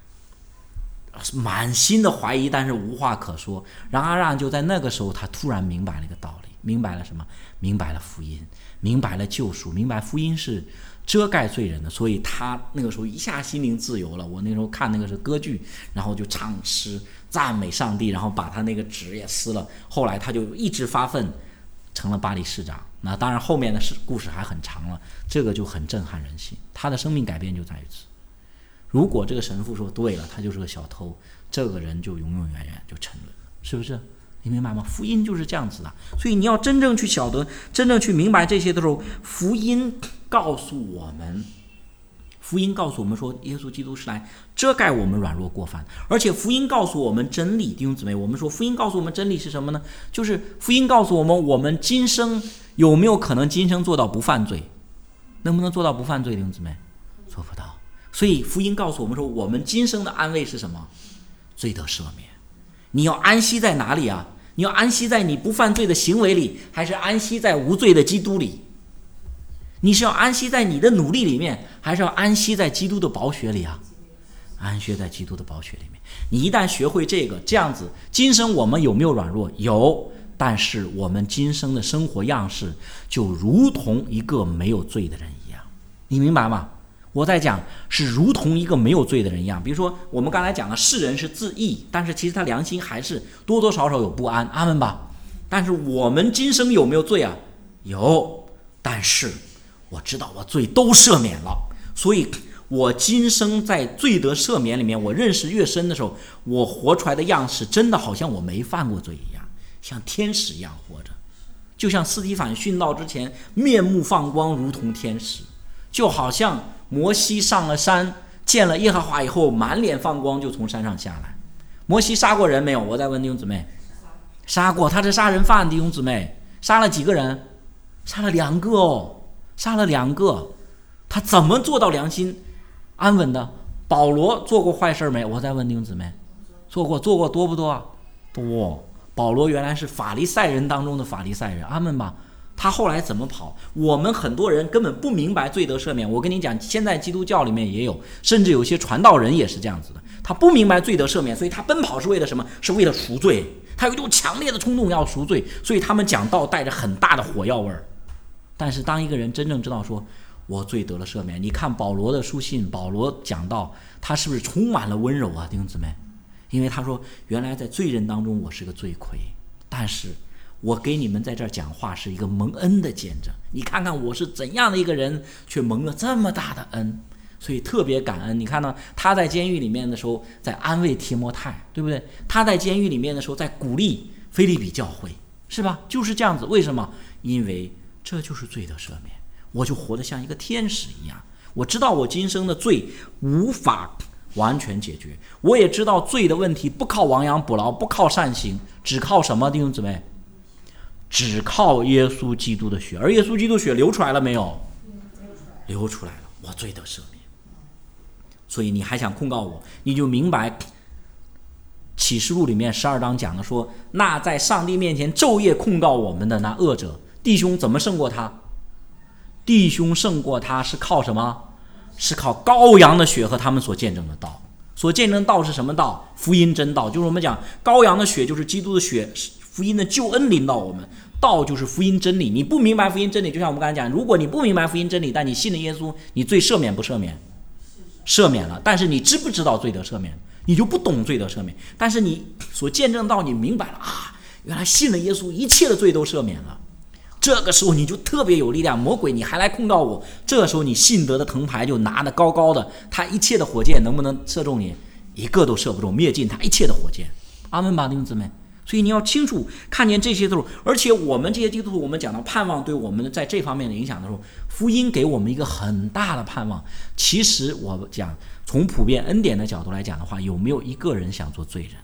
满心的怀疑，但是无话可说。然而让就在那个时候，他突然明白了一个道理，明白了什么？明白了福音，明白了救赎，明白福音是遮盖罪人的。所以他那个时候一下心灵自由了。我那时候看那个是歌剧，然后就唱诗赞美上帝，然后把他那个纸也撕了。后来他就一直发奋，成了巴黎市长。那当然后面的故事还很长了，这个就很震撼人心。他的生命改变就在于此。如果这个神父说对了，他就是个小偷，这个人就永永远远就沉沦了，是不是？你明白吗？福音就是这样子的。所以你要真正去晓得，真正去明白这些的时候，福音告诉我们，福音告诉我们说，耶稣基督是来遮盖我们软弱过犯，而且福音告诉我们真理。弟兄姊妹，我们说福音告诉我们真理是什么呢？就是福音告诉我们，我们今生有没有可能今生做到不犯罪？能不能做到不犯罪？弟兄姊妹，做不到。所以福音告诉我们说，我们今生的安慰是什么？罪得赦免。你要安息在哪里啊？你要安息在你不犯罪的行为里，还是安息在无罪的基督里？ 你是要安息在你的努力里面，还是要安息在基督的宝血里啊？安息在基督的宝血里面。你一旦学会这个，这样子，今生我们有没有软弱？有，但是我们今生的生活样式就如同一个没有罪的人一样，你明白吗？我在讲是如同一个没有罪的人一样。比如说我们刚才讲的世人是自义，但是其实他良心还是多多少少有不安，阿们吧。但是我们今生有没有罪啊？有，但是我知道我罪都赦免了，所以我今生在罪得赦免里面，我认识越深的时候，我活出来的样式真的好像我没犯过罪一样，像天使一样活着。就像司提反殉道之前面目放光如同天使，就好像摩西上了山见了耶和华以后满脸放光就从山上下来。摩西杀过人没有？我再问弟兄姊妹，杀过，他是杀人犯，弟兄姊妹，杀了几个人？杀了两个哦，杀了两个。他怎么做到良心安稳的？保罗做过坏事没？我再问弟兄姊妹，做过，做过多不多啊？多。保罗原来是法利赛人当中的法利赛人，阿们吧。他后来怎么跑？我们很多人根本不明白罪得赦免。我跟你讲，现在基督教里面也有，甚至有些传道人也是这样子的。他不明白罪得赦免，所以他奔跑是为了什么？是为了赎罪。他有一种强烈的冲动要赎罪，所以他们讲道带着很大的火药味儿。但是当一个人真正知道说我罪得了赦免，你看保罗的书信，保罗讲道，他是不是充满了温柔啊，弟兄姊妹？因为他说原来在罪人当中我是个罪魁，但是我给你们在这儿讲话是一个蒙恩的见证，你看看我是怎样的一个人，却蒙了这么大的恩，所以特别感恩。你看到他在监狱里面的时候在安慰提摩太，对不对？他在监狱里面的时候在鼓励腓立比教会，是吧？就是这样子。为什么？因为这就是罪的赦免，我就活得像一个天使一样。我知道我今生的罪无法完全解决，我也知道罪的问题不靠亡羊补牢，不靠善行，只靠什么？弟兄姊妹，只靠耶稣基督的血。而耶稣基督血流出来了没有？流出来了，我罪得赦免。所以你还想控告我，你就明白启示录里面十二章讲的说，那在上帝面前昼夜控告我们的那恶者，弟兄怎么胜过他？弟兄胜过他是靠什么？是靠羔羊的血和他们所见证的道。所见证的道是什么道？福音真道。就是我们讲羔羊的血就是基督的血，福音的救恩临到我们，道就是福音真理。你不明白福音真理，就像我们刚才讲，如果你不明白福音真理，但你信了耶稣，你罪赦免不赦免？赦免了。但是你知不知道罪得赦免？你就不懂罪得赦免。但是你所见证到，你明白了啊，原来信了耶稣，一切的罪都赦免了。这个时候你就特别有力量，魔鬼你还来控告我，这个时候你信德的藤牌就拿得高高的，他一切的火箭能不能射中你？一个都射不中，灭尽他一切的火箭。阿们吧，弟兄姊妹。所以你要清楚看见这些都是，而且我们这些基督徒，我们讲到盼望对我们在这方面的影响的时候，福音给我们一个很大的盼望。其实我讲从普遍恩典的角度来讲的话，有没有一个人想做罪人？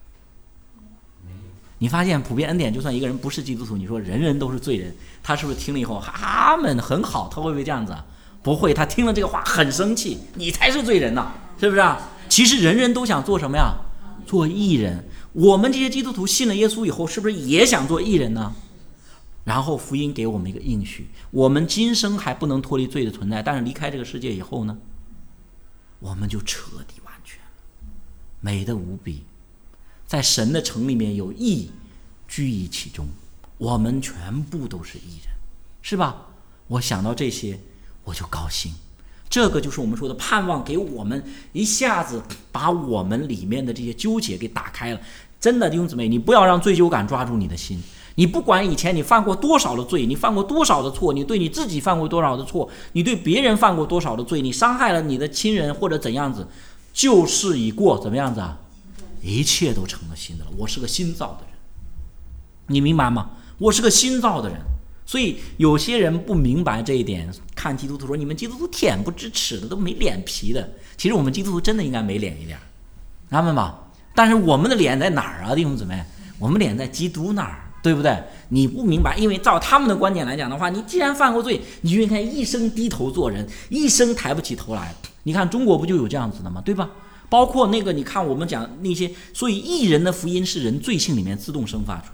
你发现普遍恩典，就算一个人不是基督徒，你说人人都是罪人，他是不是听了以后他们很好？他会不会这样子啊？不会，他听了这个话很生气，你才是罪人呐，是不是啊？其实人人都想做什么呀？做义人。我们这些基督徒信了耶稣以后，是不是也想做义人呢？然后福音给我们一个应许，我们今生还不能脱离罪的存在，但是离开这个世界以后呢，我们就彻底完全美得无比。在神的城里面有义居于其中，我们全部都是义人，是吧？我想到这些我就高兴。这个就是我们说的盼望，给我们一下子把我们里面的这些纠结给打开了。真的弟兄姊妹，你不要让罪疚感抓住你的心。你不管以前你犯过多少的罪，你犯过多少的错，你对你自己犯过多少的错，你对别人犯过多少的罪，你伤害了你的亲人或者怎样子，旧事已过，怎么样子啊？一切都成了新的了。我是个新造的人，你明白吗？我是个新造的人。所以有些人不明白这一点，看基督徒说你们基督徒恬不知耻的，都没脸皮的。其实我们基督徒真的应该没脸一点，明白吗？但是我们的脸在哪儿啊，弟兄姊妹？我们脸在基督那儿，对不对？你不明白，因为照他们的观点来讲的话，你既然犯过罪，你就应该一生低头做人，一生抬不起头来。你看中国不就有这样子的吗？对吧？包括那个你看我们讲那些，所以义人的福音是人罪性里面自动生发出来的。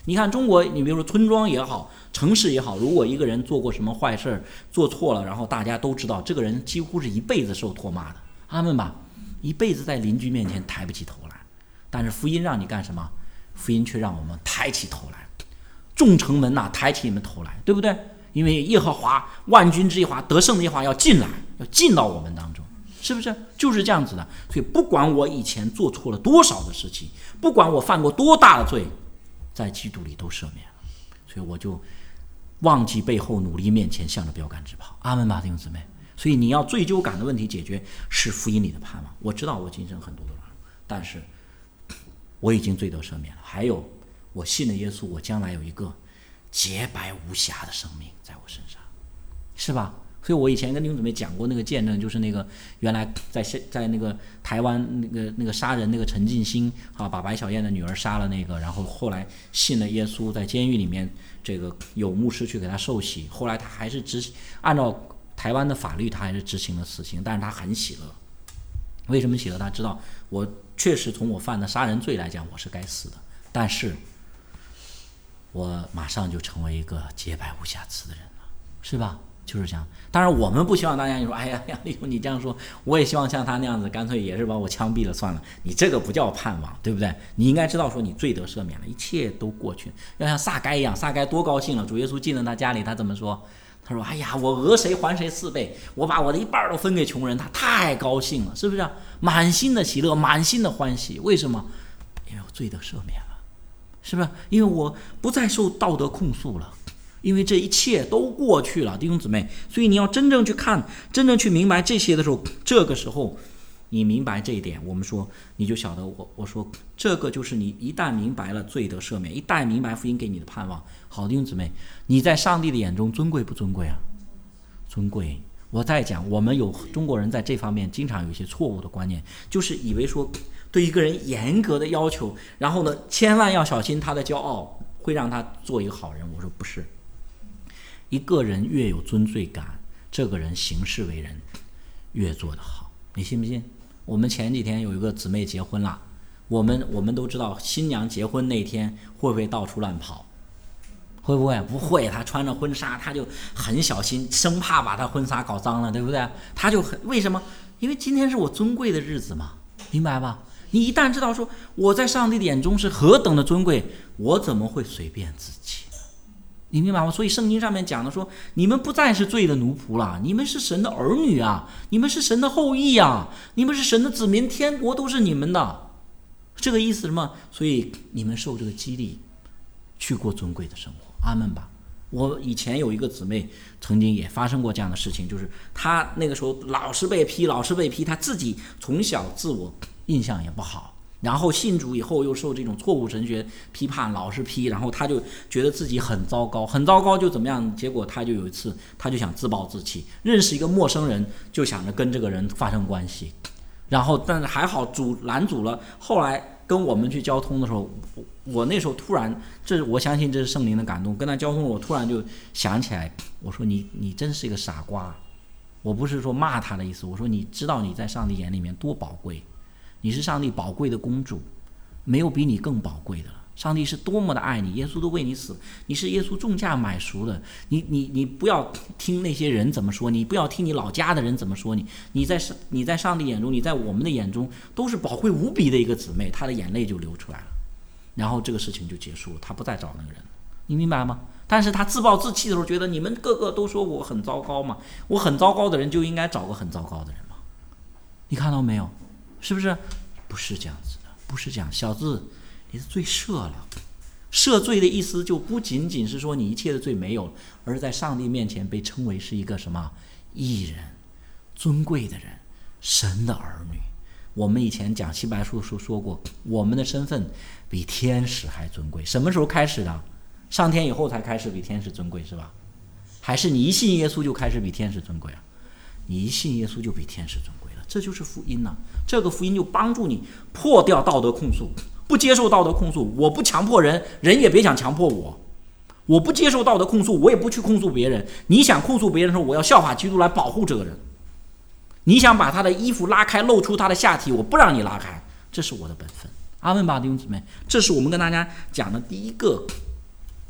你看中国，你比如说村庄也好，城市也好，如果一个人做过什么坏事，做错了，然后大家都知道，这个人几乎是一辈子受唾骂的，阿们吧，一辈子在邻居面前抬不起头来。但是福音让你干什么？福音却让我们抬起头来，众城门呐、啊，抬起你们头来，对不对？因为耶和华万军之耶和华得胜的耶和华要进来，要进到我们当中，是不是？就是这样子的。所以不管我以前做错了多少的事情，不管我犯过多大的罪，在基督里都赦免了，所以我就忘记背后，努力面前，向着标杆直跑。阿们吧，弟兄姊妹。所以你要罪疚感的问题解决，是福音里的盼望。我知道我今生很多的软弱，但是我已经罪得赦免了。还有，我信了耶稣，我将来有一个洁白无瑕的生命在我身上，是吧？所以我以前跟弟兄姊妹讲过那个见证，就是那个原来在在那个台湾那个那个杀人那个陈进兴啊，把白小燕的女儿杀了那个，然后后来信了耶稣，在监狱里面这个有牧师去给他受洗，后来他还是执按照台湾的法律，他还是执行了死刑，但是他很喜乐。为什么喜乐？他知道我确实从我犯的杀人罪来讲，我是该死的，但是我马上就成为一个洁白无瑕疵的人了，是吧？就是这样。当然我们不希望大家你说哎呀杨力宏你这样说，我也希望像他那样子干脆也是把我枪毙了算了，你这个不叫盼望，对不对？你应该知道说你罪得赦免了，一切都过去了。要像撒该一样，撒该多高兴了，主耶稣进了他家里，他怎么说？他说哎呀我讹谁还谁四倍，我把我的一半都分给穷人，他太高兴了，是不是？满心的喜乐，满心的欢喜。为什么？因为我罪得赦免了，是不是？因为我不再受道德控诉了，因为这一切都过去了，弟兄姊妹。所以你要真正去看，真正去明白这些的时候，这个时候你明白这一点，我们说你就晓得我我说这个就是你一旦明白了罪得赦免，一旦明白福音给你的盼望，好，弟兄姊妹，你在上帝的眼中尊贵不尊贵啊？尊贵。我在讲，我们有中国人在这方面经常有一些错误的观念，就是以为说对一个人严格的要求，然后呢千万要小心他的骄傲会让他做一个好人。我说不是，一个人越有尊罪感，这个人行事为人越做得好，你信不信？我们前几天有一个姊妹结婚了，我们我们都知道新娘结婚那天会不会到处乱跑？会不会？不会，她穿着婚纱，她就很小心，生怕把她婚纱搞脏了，对不对？她就很为什么？因为今天是我尊贵的日子嘛，明白吧？你一旦知道说我在上帝的眼中是何等的尊贵，我怎么会随便自己呢？你明白吗？所以圣经上面讲的说，你们不再是罪的奴仆了，你们是神的儿女啊，你们是神的后裔啊，你们是神的子民，天国都是你们的，这个意思什么？所以你们受这个激励，去过尊贵的生活。阿们吧。我以前有一个姊妹曾经也发生过这样的事情，就是她那个时候老是被批老是被批，她自己从小自我印象也不好，然后信主以后又受这种错误神学批判，老是批，然后她就觉得自己很糟糕很糟糕，就怎么样？结果她就有一次她就想自暴自弃，认识一个陌生人就想着跟这个人发生关系，然后但是还好主拦阻了，后来跟我们去交通的时候，我那时候突然，这我相信这是圣灵的感动，跟他交通我突然就想起来，我说你你真是一个傻瓜，我不是说骂他的意思，我说你知道你在上帝眼里面多宝贵，你是上帝宝贵的公主，没有比你更宝贵的了。上帝是多么的爱你，耶稣都为你死，你是耶稣重价买赎的，你你你不要听那些人怎么说，你不要听你老家的人怎么说你，你在你在上帝眼中，你在我们的眼中都是宝贵无比的一个姊妹，她的眼泪就流出来了，然后这个事情就结束了，她不再找那个人了，你明白吗？但是她自暴自弃的时候，觉得你们个个都说我很糟糕嘛，我很糟糕的人就应该找个很糟糕的人嘛，你看到没有？是不是？不是这样子的，不是这样，小子。你的罪赦了，赦罪的意思就不仅仅是说你一切的罪没有，而在上帝面前被称为是一个什么义人、尊贵的人、神的儿女。我们以前讲希伯来书书说过，我们的身份比天使还尊贵。什么时候开始的？上天以后才开始比天使尊贵是吧？还是你一信耶稣就开始比天使尊贵啊？你一信耶稣就比天使尊贵了，这就是福音啊！这个福音就帮助你破掉道德控诉。不接受道德控诉，我不强迫人，人也别想强迫我。我不接受道德控诉，我也不去控诉别人。你想控诉别人的时候，我要效法基督来保护这个人。你想把他的衣服拉开，露出他的下体，我不让你拉开，这是我的本分。阿们吧，弟兄姊妹，这是我们跟大家讲的第一个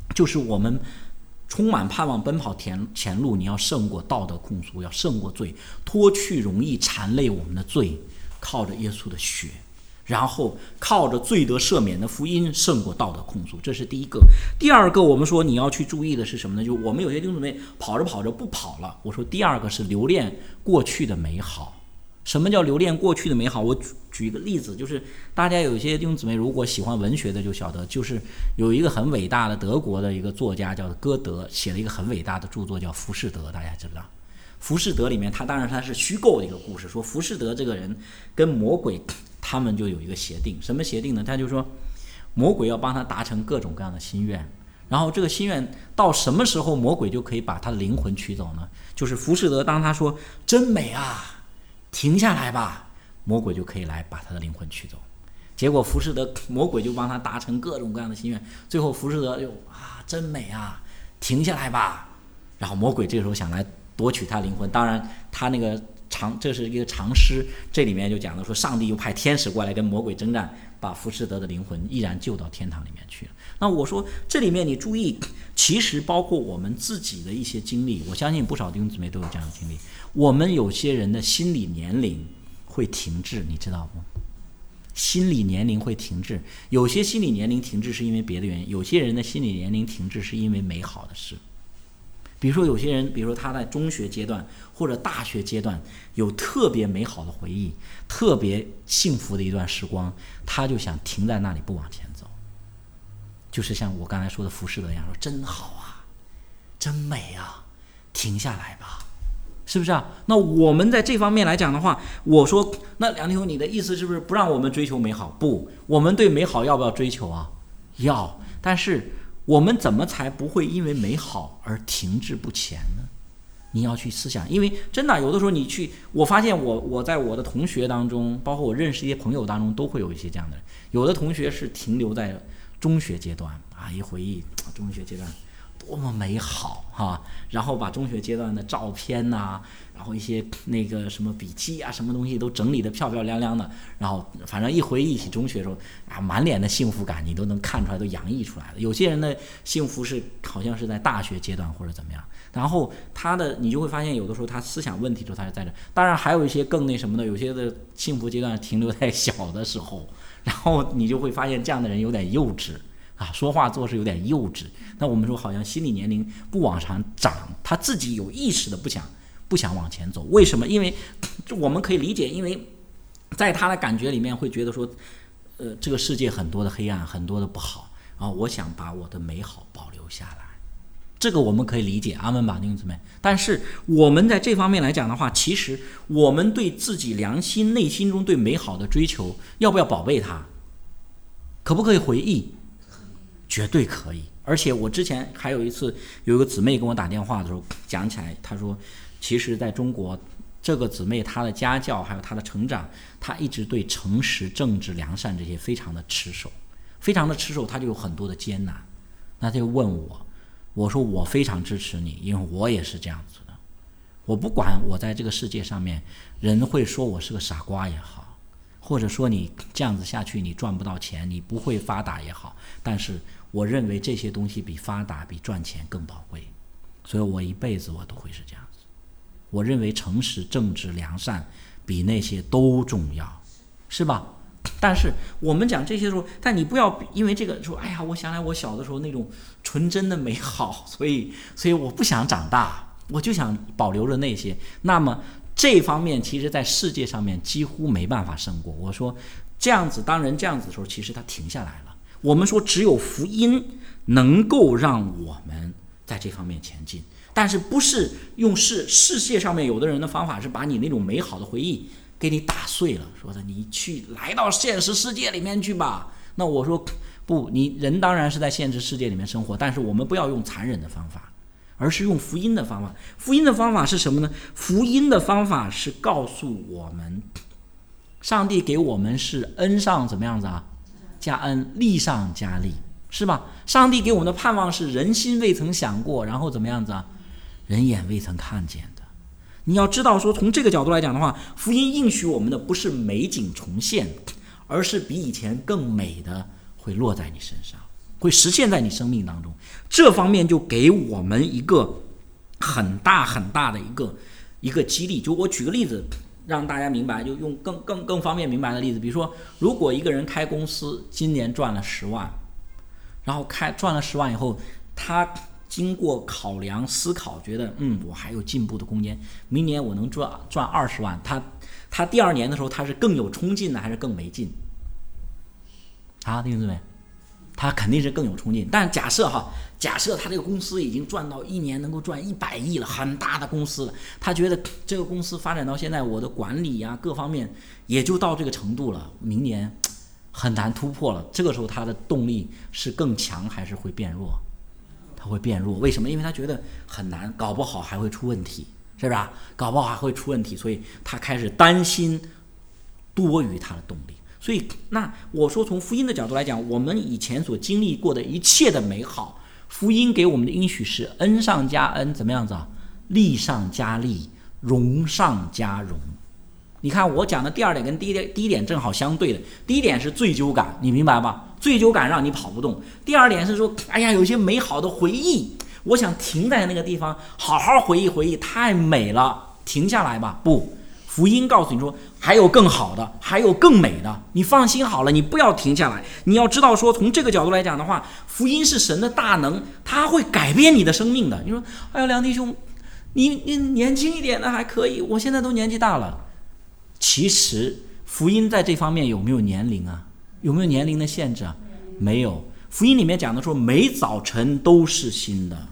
就是我们充满盼望奔跑前前路，你要胜过道德控诉，要胜过罪，脱去容易缠累我们的罪，靠着耶稣的血，然后靠着罪得赦免的福音胜过道德控诉，这是第一个。第二个，我们说你要去注意的是什么呢？就是我们有些弟兄姊妹跑着跑着不跑了。我说第二个是留恋过去的美好。什么叫留恋过去的美好？我举一个例子，就是大家有些弟兄姊妹如果喜欢文学的就晓得，就是有一个很伟大的德国的一个作家叫歌德，写了一个很伟大的著作叫《浮士德》，大家知不知道？浮士德里面，他当然他是虚构的一个故事，说浮士德这个人跟魔鬼他们就有一个协定，什么协定呢？他就说魔鬼要帮他达成各种各样的心愿，然后这个心愿到什么时候魔鬼就可以把他的灵魂取走呢？就是浮士德当他说真美啊，停下来吧，魔鬼就可以来把他的灵魂取走。结果浮士德魔鬼就帮他达成各种各样的心愿，最后浮士德就啊真美啊，停下来吧，然后魔鬼这个时候想来夺取他灵魂。当然他那个长这是一个长诗，这里面就讲了说上帝又派天使过来跟魔鬼征战，把浮士德的灵魂依然救到天堂里面去了。那我说这里面你注意，其实包括我们自己的一些经历，我相信不少弟兄姊妹都有这样的经历。我们有些人的心理年龄会停滞，你知道不？心理年龄会停滞，有些心理年龄停滞是因为别的原因，有些人的心理年龄停滞是因为美好的事。比如说有些人，比如说他在中学阶段或者大学阶段有特别美好的回忆，特别幸福的一段时光，他就想停在那里不往前走。就是像我刚才说的浮士德一样，说真好啊，真美啊，停下来吧，是不是啊？那我们在这方面来讲的话，我说那梁弟兄，你的意思是不是不让我们追求美好？不，我们对美好要不要追求啊？要，但是我们怎么才不会因为美好而停滞不前呢？你要去思想，因为真的有的时候你去，我发现我我在我的同学当中，包括我认识一些朋友当中，都会有一些这样的人。有的同学是停留在中学阶段啊，一回忆中学阶段多么美好哈、啊，然后把中学阶段的照片呐、啊，然后一些那个什么笔记啊，什么东西都整理得漂漂亮亮的，然后反正一回忆起中学的时候啊，满脸的幸福感你都能看出来，都洋溢出来了。有些人的幸福是好像是在大学阶段或者怎么样，然后他的你就会发现有的时候他思想问题的时候他是在这，当然还有一些更那什么的，有些的幸福阶段停留在小的时候，然后你就会发现这样的人有点幼稚啊，说话做事有点幼稚。那我们说好像心理年龄不往上涨，他自己有意识的不想不想往前走。为什么？因为我们可以理解，因为在他的感觉里面会觉得说，呃，这个世界很多的黑暗，很多的不好啊，我想把我的美好保留下来。这个我们可以理解，阿门吧，弟兄姊妹。但是我们在这方面来讲的话，其实我们对自己良心内心中对美好的追求，要不要宝贝它？可不可以回忆？绝对可以。而且我之前还有一次，有一个姊妹跟我打电话的时候讲起来，她说其实在中国这个姊妹她的家教还有她的成长，她一直对诚实正直良善这些非常的持守，非常的持守，她就有很多的艰难。那她就问我，我说我非常支持你，因为我也是这样子的。我不管我在这个世界上面人会说我是个傻瓜也好，或者说你这样子下去你赚不到钱，你不会发达也好，但是我认为这些东西比发达比赚钱更宝贵，所以我一辈子我都会是这样子。我认为诚实正直良善比那些都重要，是吧？但是我们讲这些时候，但你不要因为这个说，哎呀，我想来我小的时候那种纯真的美好，所以所以我不想长大，我就想保留着那些。那么这方面其实在世界上面几乎没办法胜过。我说这样子，当人这样子的时候，其实他停下来了。我们说只有福音能够让我们在这方面前进，但是不是用世世界上面有的人的方法是把你那种美好的回忆给你打碎了，说的你去来到现实世界里面去吧。那我说不，你人当然是在现实世界里面生活，但是我们不要用残忍的方法，而是用福音的方法。福音的方法是什么呢？福音的方法是告诉我们，上帝给我们是恩上怎么样子啊？加恩，利上加利，是吧？上帝给我们的盼望是人心未曾想过，然后怎么样子啊？人眼未曾看见的。你要知道说，从这个角度来讲的话，福音应许我们的不是美景重现，而是比以前更美的会落在你身上。 会实现在你生命当中。这方面就给我们一个很大很大的一个一个激励。就我举个例子让大家明白，就用更更更方便明白的例子，比如说如果一个人开公司今年赚了十万，然后开赚了十万以后，他经过考量思考，觉得嗯我还有进步的空间，明年我能赚赚二十万，他他第二年的时候他是更有冲劲呢，还是更没劲？啊，弟兄姊妹，他肯定是更有冲劲。但假设哈，假设他这个公司已经赚到一年能够赚一百亿了，很大的公司了，他觉得这个公司发展到现在，我的管理呀、啊、各方面也就到这个程度了，明年很难突破了。这个时候他的动力是更强还是会变弱？他会变弱。为什么？因为他觉得很难，搞不好还会出问题，是不是？搞不好还会出问题，所以他开始担心多于他的动力。所以那我说从福音的角度来讲，我们以前所经历过的一切的美好，福音给我们的应许是恩上加恩，怎么样子啊？利上加利，荣上加荣。你看我讲的第二点跟第一点第一点正好相对的。第一点是罪疚感，你明白吧？罪疚感让你跑不动。第二点是说，哎呀，有些美好的回忆，我想停在那个地方，好好回忆回忆，太美了，停下来吧。不，福音告诉你说，还有更好的，还有更美的。你放心好了，你不要停下来。你要知道说，从这个角度来讲的话，福音是神的大能，它会改变你的生命的。你说，哎呀，梁弟兄，你你年轻一点的还可以，我现在都年纪大了。其实福音在这方面有没有年龄啊？有没有年龄的限制啊？没有。福音里面讲的说，每早晨都是新的。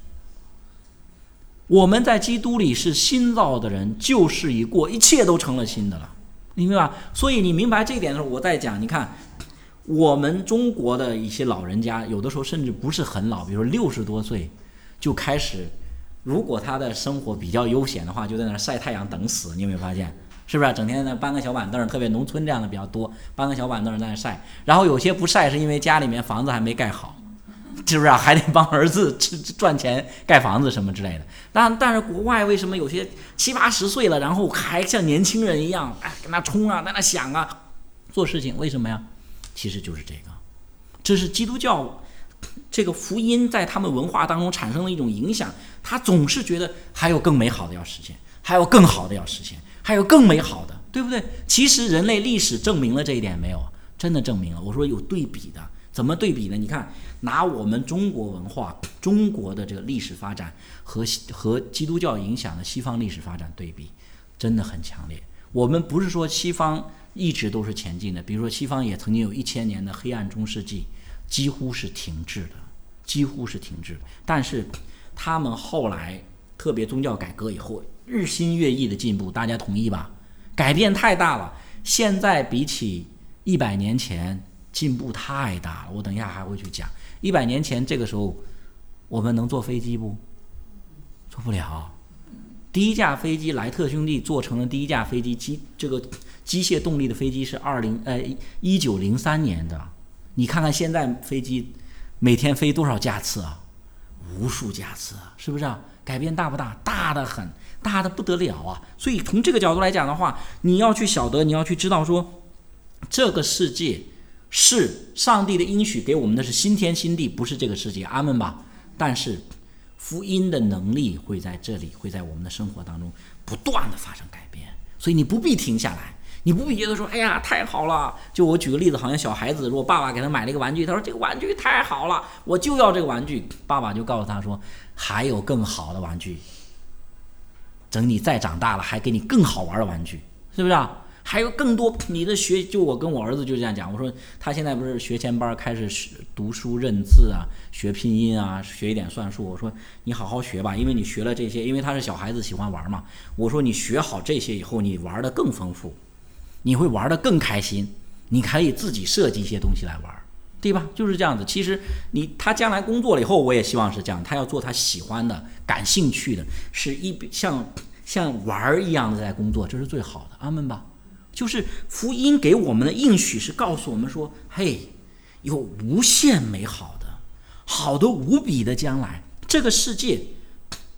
我们在基督里是新造的人，旧事已过，一切都成了新的了，你明白吧？所以你明白这一点的时候，我在讲，你看我们中国的一些老人家，有的时候甚至不是很老，比如说六十多岁就开始，如果他的生活比较悠闲的话，就在那晒太阳等死。你有没有发现？是不是整天在那搬个小板凳，特别农村这样的比较多，搬个小板凳在那晒。然后有些不晒是因为家里面房子还没盖好，是不是、啊、还得帮儿子赚钱盖房子什么之类的。但但是国外为什么有些七八十岁了，然后还像年轻人一样，哎，跟那冲啊，在那想啊，做事情？为什么呀？其实就是这个，这是基督教这个福音在他们文化当中产生了一种影响。他总是觉得还有更美好的要实现，还有更好的要实现，还有更美好的，对不对？其实人类历史证明了这一点没有？真的证明了。我说有对比的。怎么对比呢？你看，拿我们中国文化、中国的这个历史发展和和基督教影响的西方历史发展对比，真的很强烈。我们不是说西方一直都是前进的，比如说西方也曾经有一千年的黑暗中世纪，几乎是停滞的，几乎是停滞的。但是他们后来特别宗教改革以后，日新月异的进步，大家同意吧？改变太大了，现在比起一百年前进步太大了。我等一下还会去讲，一百年前这个时候我们能坐飞机不？坐不了。第一架飞机莱特兄弟做成了第一架飞机，机这个机械动力的飞机是二零呃一九零三年的。你看看现在飞机每天飞多少架次啊？无数架次啊，是不是啊？改变大不大？大得很，大得不得了啊！所以从这个角度来讲的话，你要去晓得，你要去知道说，这个世界是上帝的应许给我们的是新天新地，不是这个世界，阿们吧。但是福音的能力会在这里，会在我们的生活当中不断的发生改变，所以你不必停下来，你不必觉得说，哎呀太好了。就我举个例子，好像小孩子如果爸爸给他买了一个玩具，他说这个玩具太好了，我就要这个玩具，爸爸就告诉他说还有更好的玩具，等你再长大了还给你更好玩的玩具，是不是啊？还有更多你的学，就我跟我儿子就这样讲，我说他现在不是学前班开始读书认字啊，学拼音啊，学一点算术，我说你好好学吧，因为你学了这些，因为他是小孩子喜欢玩嘛，我说你学好这些以后，你玩得更丰富，你会玩得更开心，你可以自己设计一些东西来玩，对吧？就是这样子。其实你他将来工作了以后，我也希望是这样，他要做他喜欢的、感兴趣的，是一像像玩一样的在工作，这是最好的。阿们吧。就是福音给我们的应许是告诉我们说，嘿，有无限美好的、好的无比的将来，这个世界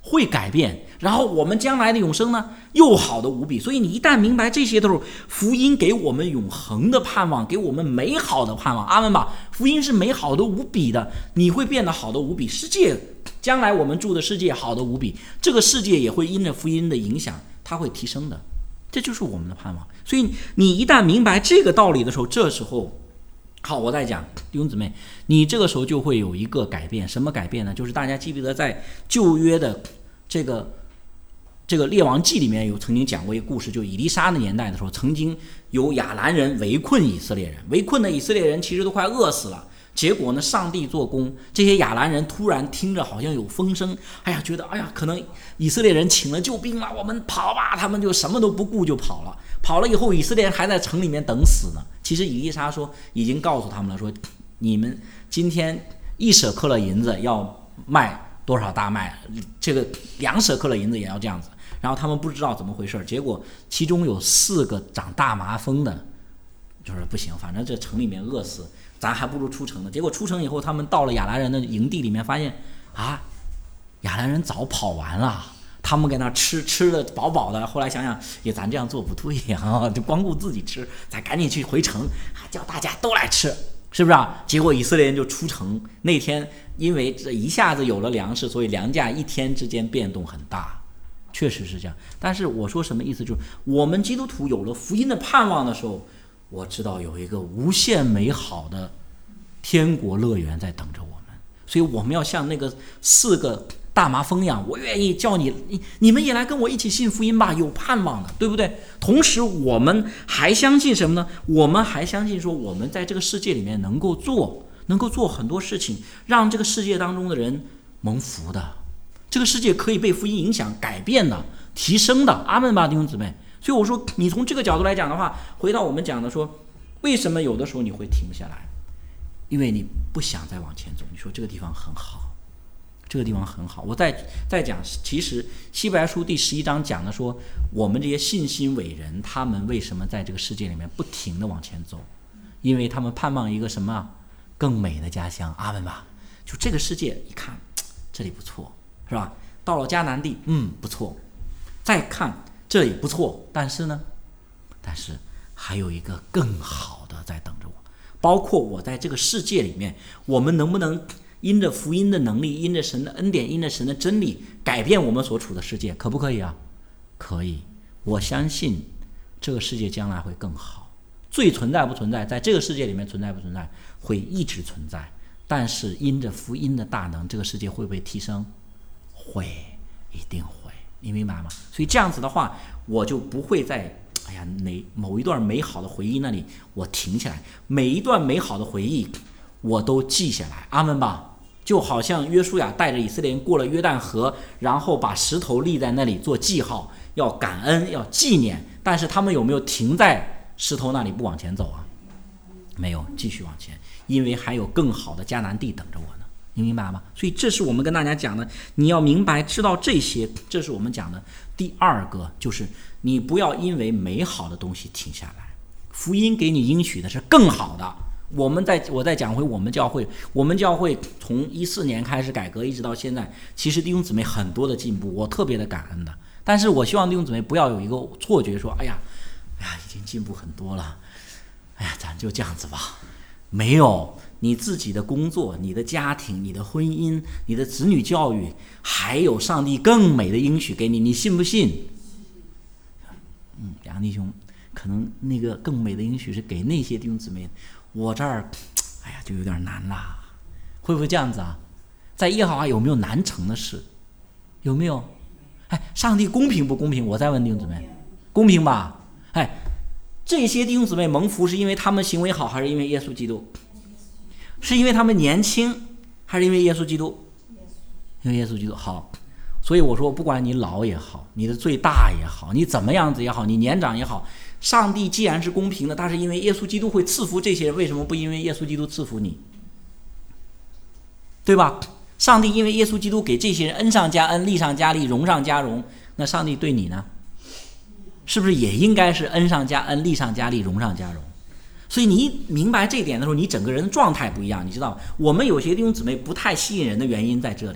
会改变，然后我们将来的永生呢又好的无比。所以你一旦明白这些都是福音给我们永恒的盼望，给我们美好的盼望，阿们吧。福音是美好的无比的，你会变得好的无比，世界将来我们住的世界好的无比，这个世界也会因着福音的影响它会提升的，这就是我们的盼望。所以你一旦明白这个道理的时候，这时候好，我再讲，弟兄姊妹，你这个时候就会有一个改变。什么改变呢？就是大家记不记得在旧约的这个这个列王记里面有曾经讲过一个故事，就以利沙的年代的时候，曾经有亚兰人围困以色列人，围困的以色列人其实都快饿死了。结果呢，上帝做工，这些亚兰人突然听着好像有风声，哎呀，觉得哎呀，可能以色列人请了救兵了，我们跑吧，他们就什么都不顾就跑了。跑了以后，以色列人还在城里面等死呢。其实以利沙说已经告诉他们了，说你们今天一舍克勒银子要卖多少大麦，这个两舍克勒银子也要这样子。然后他们不知道怎么回事，结果其中有四个长大麻风的，就是不行，反正这城里面饿死，咱还不如出城呢。结果出城以后，他们到了亚兰人的营地里面，发现啊，亚兰人早跑完了，他们在那吃吃的饱饱的。后来想想，也咱这样做不对呀、啊，就光顾自己吃，咱赶紧去回城，叫大家都来吃，是不是啊？结果以色列人就出城，那天因为这一下子有了粮食，所以粮价一天之间变动很大，确实是这样。但是我说什么意思，就是我们基督徒有了福音的盼望的时候，我知道有一个无限美好的天国乐园在等着我们，所以我们要像那个四个大麻风一样，我愿意叫你你你们也来跟我一起信福音吧，有盼望的，对不对？同时我们还相信什么呢？我们还相信说我们在这个世界里面能够做能够做很多事情，让这个世界当中的人蒙福的，这个世界可以被福音影响改变的，提升的，阿们吧，弟兄姊妹。所以我说你从这个角度来讲的话，回到我们讲的说，为什么有的时候你会停下来？因为你不想再往前走，你说这个地方很好，这个地方很好。我再再讲，其实希伯来书第十一章讲的说，我们这些信心伟人，他们为什么在这个世界里面不停的往前走？因为他们盼望一个什么更美的家乡，阿们吧。就这个世界一看，这里不错，是吧？到了迦南地，嗯，不错。再看这里不错，但是呢，但是还有一个更好的在等着我。包括我在这个世界里面，我们能不能因着福音的能力，因着神的恩典，因着神的真理，改变我们所处的世界，可不可以啊？可以。我相信这个世界将来会更好。罪存在不存在，在这个世界里面存在不存在，会一直存在。但是因着福音的大能，这个世界会不会提升？会，一定会。你明白吗？所以这样子的话，我就不会在哎呀哪某一段美好的回忆那里我停下来，每一段美好的回忆我都记下来，阿们吧。就好像约书亚带着以色列人过了约旦河，然后把石头立在那里做记号，要感恩，要纪念。但是他们有没有停在石头那里不往前走啊？没有，继续往前，因为还有更好的迦南地等着我呢。你明白吗？所以这是我们跟大家讲的，你要明白知道这些，这是我们讲的第二个，就是你不要因为美好的东西停下来。福音给你应许的是更好的。我们在我再讲回我们教会，我们教会从一四年开始改革一直到现在，其实弟兄姊妹很多的进步，我特别的感恩的。但是我希望弟兄姊妹不要有一个错觉，说哎呀哎呀已经进步很多了，哎呀咱就这样子吧。没有，你自己的工作，你的家庭，你的婚姻，你的子女教育，还有上帝更美的应许给你，你信不信？嗯，杨弟兄，可能那个更美的应许是给那些弟兄姊妹，我这儿哎呀就有点难啦。会不会这样子啊？在耶和华有没有难成的事？有没有？哎，上帝公平不公平？我再问弟兄姊妹，公平吧？哎，这些弟兄姊妹蒙福是因为他们行为好，还是因为耶稣基督？是因为他们年轻，还是因为耶稣基督？因为耶稣基督好。所以我说，不管你老也好，你的罪大也好，你怎么样子也好，你年长也好，上帝既然是公平的，但是因为耶稣基督会赐福这些人，为什么不因为耶稣基督赐福你？对吧？上帝因为耶稣基督给这些人恩上加恩，利上加利，荣上加荣，那上帝对你呢？是不是也应该是恩上加恩，利上加利，荣上加荣？所以你一明白这一点的时候，你整个人的状态不一样。你知道，我们有些弟兄姊妹不太吸引人的原因在这里，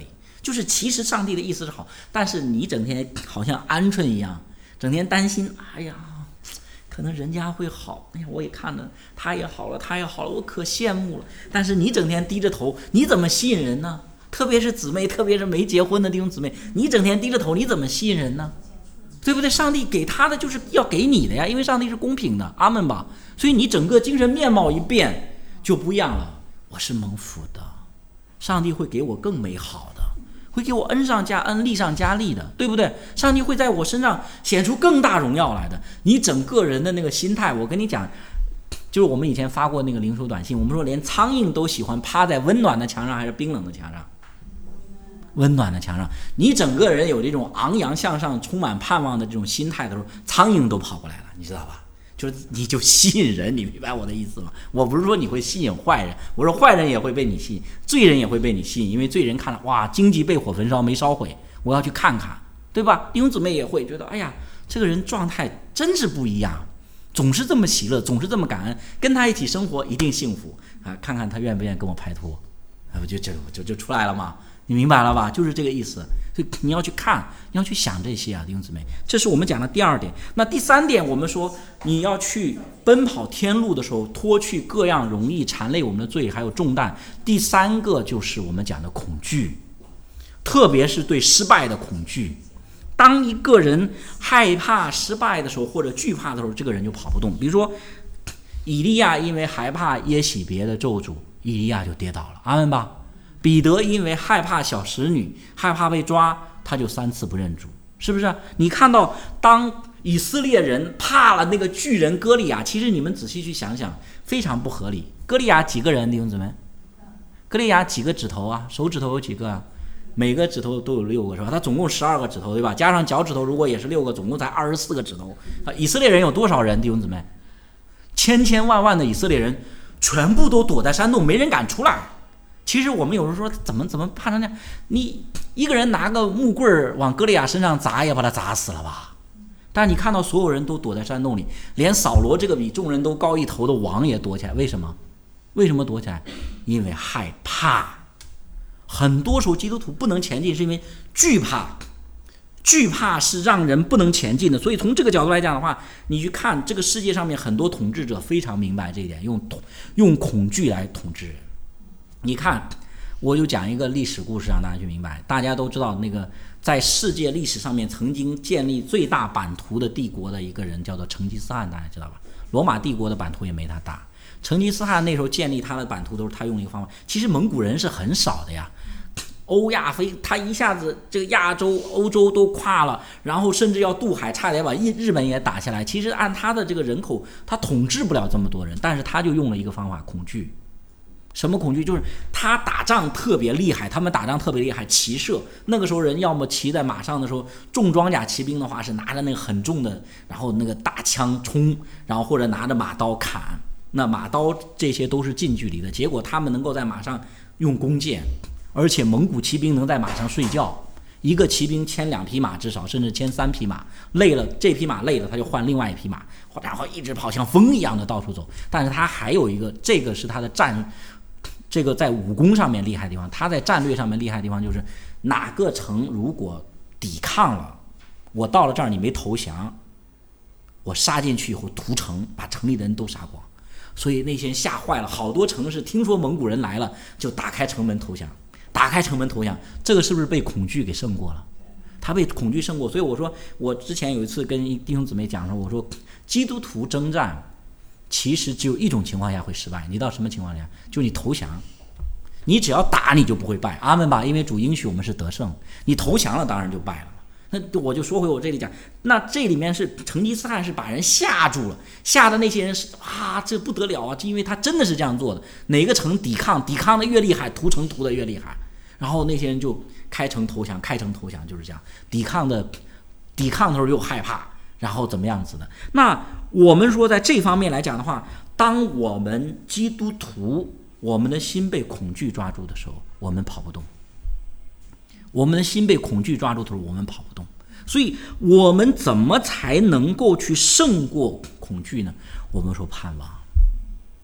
就是其实上帝的意思是好，但是你整天好像鹌鹑一样，整天担心，哎呀，可能人家会好，哎呀，我也看了，他也好了，他也好了，我可羡慕了。但是你整天低着头，你怎么吸引人呢？特别是姊妹，特别是没结婚的弟兄姊妹，你整天低着头，你怎么吸引人呢？对不对？上帝给他的就是要给你的呀，因为上帝是公平的，阿们吧。所以你整个精神面貌一变就不一样了。我是蒙福的，上帝会给我更美好的，会给我恩上加恩，利上加利的，对不对？上帝会在我身上显出更大荣耀来的。你整个人的那个心态，我跟你讲，就是我们以前发过那个灵书短信，我们说连苍蝇都喜欢趴在温暖的墙上还是冰冷的墙上？温暖的墙上。你整个人有这种昂扬向上、充满盼望的这种心态的时候，苍蝇都跑过来了，你知道吧？就是你就吸引人，你明白我的意思吗？我不是说你会吸引坏人，我说坏人也会被你吸引，罪人也会被你吸引，因为罪人看了，哇，荆棘被火焚烧没烧毁，我要去看看，对吧？弟兄姊妹也会觉得，哎呀，这个人状态真是不一样，总是这么喜乐，总是这么感恩，跟他一起生活一定幸福啊！看看他愿不愿意跟我拍拖，啊，我就就就就出来了嘛。你明白了吧？就是这个意思。所以你要去看，你要去想这些啊，弟兄姊妹，这是我们讲的第二点。那第三点，我们说你要去奔跑天路的时候，脱去各样容易缠累我们的罪还有重担。第三个就是我们讲的恐惧，特别是对失败的恐惧。当一个人害怕失败的时候，或者惧怕的时候，这个人就跑不动。比如说以利亚因为害怕耶洗别的咒诅，以利亚就跌倒了，阿们吧。彼得因为害怕小使女，害怕被抓，他就三次不认主，是不是？你看到当以色列人怕了那个巨人歌利亚，其实你们仔细去想想，非常不合理。歌利亚几个人，弟兄姊妹？歌利亚几个指头啊？手指头有几个啊？每个指头都有六个，是吧？他总共十二个指头，对吧？加上脚趾头，如果也是六个，总共才二十四个指头。啊，以色列人有多少人？弟兄姊妹，千千万万的以色列人全部都躲在山洞，没人敢出来。其实我们有人说怎么怎么怕成这样？你一个人拿个木棍往歌利亚身上砸，也把他砸死了吧？但是你看到所有人都躲在山洞里，连扫罗这个比众人都高一头的王也躲起来，为什么？为什么躲起来？因为害怕。很多时候基督徒不能前进，是因为惧怕。惧怕是让人不能前进的。所以从这个角度来讲的话，你去看这个世界上面很多统治者非常明白这一点，用用恐惧来统治人。你看，我就讲一个历史故事让大家去明白。大家都知道那个在世界历史上面曾经建立最大版图的帝国的一个人叫做成吉思汗，大家知道吧？罗马帝国的版图也没他大。成吉思汗那时候建立他的版图都是他用一个方法，其实蒙古人是很少的呀。欧亚非他一下子这个亚洲欧洲都跨了，然后甚至要渡海，差点把日本也打下来。其实按他的这个人口，他统治不了这么多人，但是他就用了一个方法，恐惧。什么恐惧？就是他打仗特别厉害，他们打仗特别厉害，骑射。那个时候人要么骑在马上的时候，重装甲骑兵的话是拿着那个很重的，然后那个大枪冲，然后或者拿着马刀砍。那马刀这些都是近距离的，结果他们能够在马上用弓箭，而且蒙古骑兵能在马上睡觉。一个骑兵牵两匹马，至少甚至牵三匹马，累了这匹马累了，他就换另外一匹马，然后一直跑，像风一样的到处走。但是他还有一个，这个是他的战。这个在武功上面厉害的地方，他在战略上面厉害的地方就是哪个城如果抵抗了，我到了这儿你没投降，我杀进去以后屠城，把城里的人都杀光。所以那些人吓坏了，好多城市听说蒙古人来了就打开城门投降，打开城门投降。这个是不是被恐惧给胜过了？他被恐惧胜过。所以我说，我之前有一次跟弟兄姊妹讲说，我说基督徒征战其实只有一种情况下会失败，你知道什么情况下？就是你投降。你只要打你就不会败，阿们吧，因为主应许我们是得胜。你投降了当然就败了。那我就说回我这里讲，那这里面是成吉思汗是把人吓住了，吓的那些人是啊，这不得了啊，因为他真的是这样做的。哪个城抵抗，抵抗的越厉害，屠城屠的越厉害，然后那些人就开城投降，开城投降，就是这样。抵抗的抵抗的时候又害怕，然后怎么样子的？那我们说在这方面来讲的话，当我们基督徒我们的心被恐惧抓住的时候，我们跑不动。我们的心被恐惧抓住的时候，我们跑不动。所以我们怎么才能够去胜过恐惧呢？我们说盼望，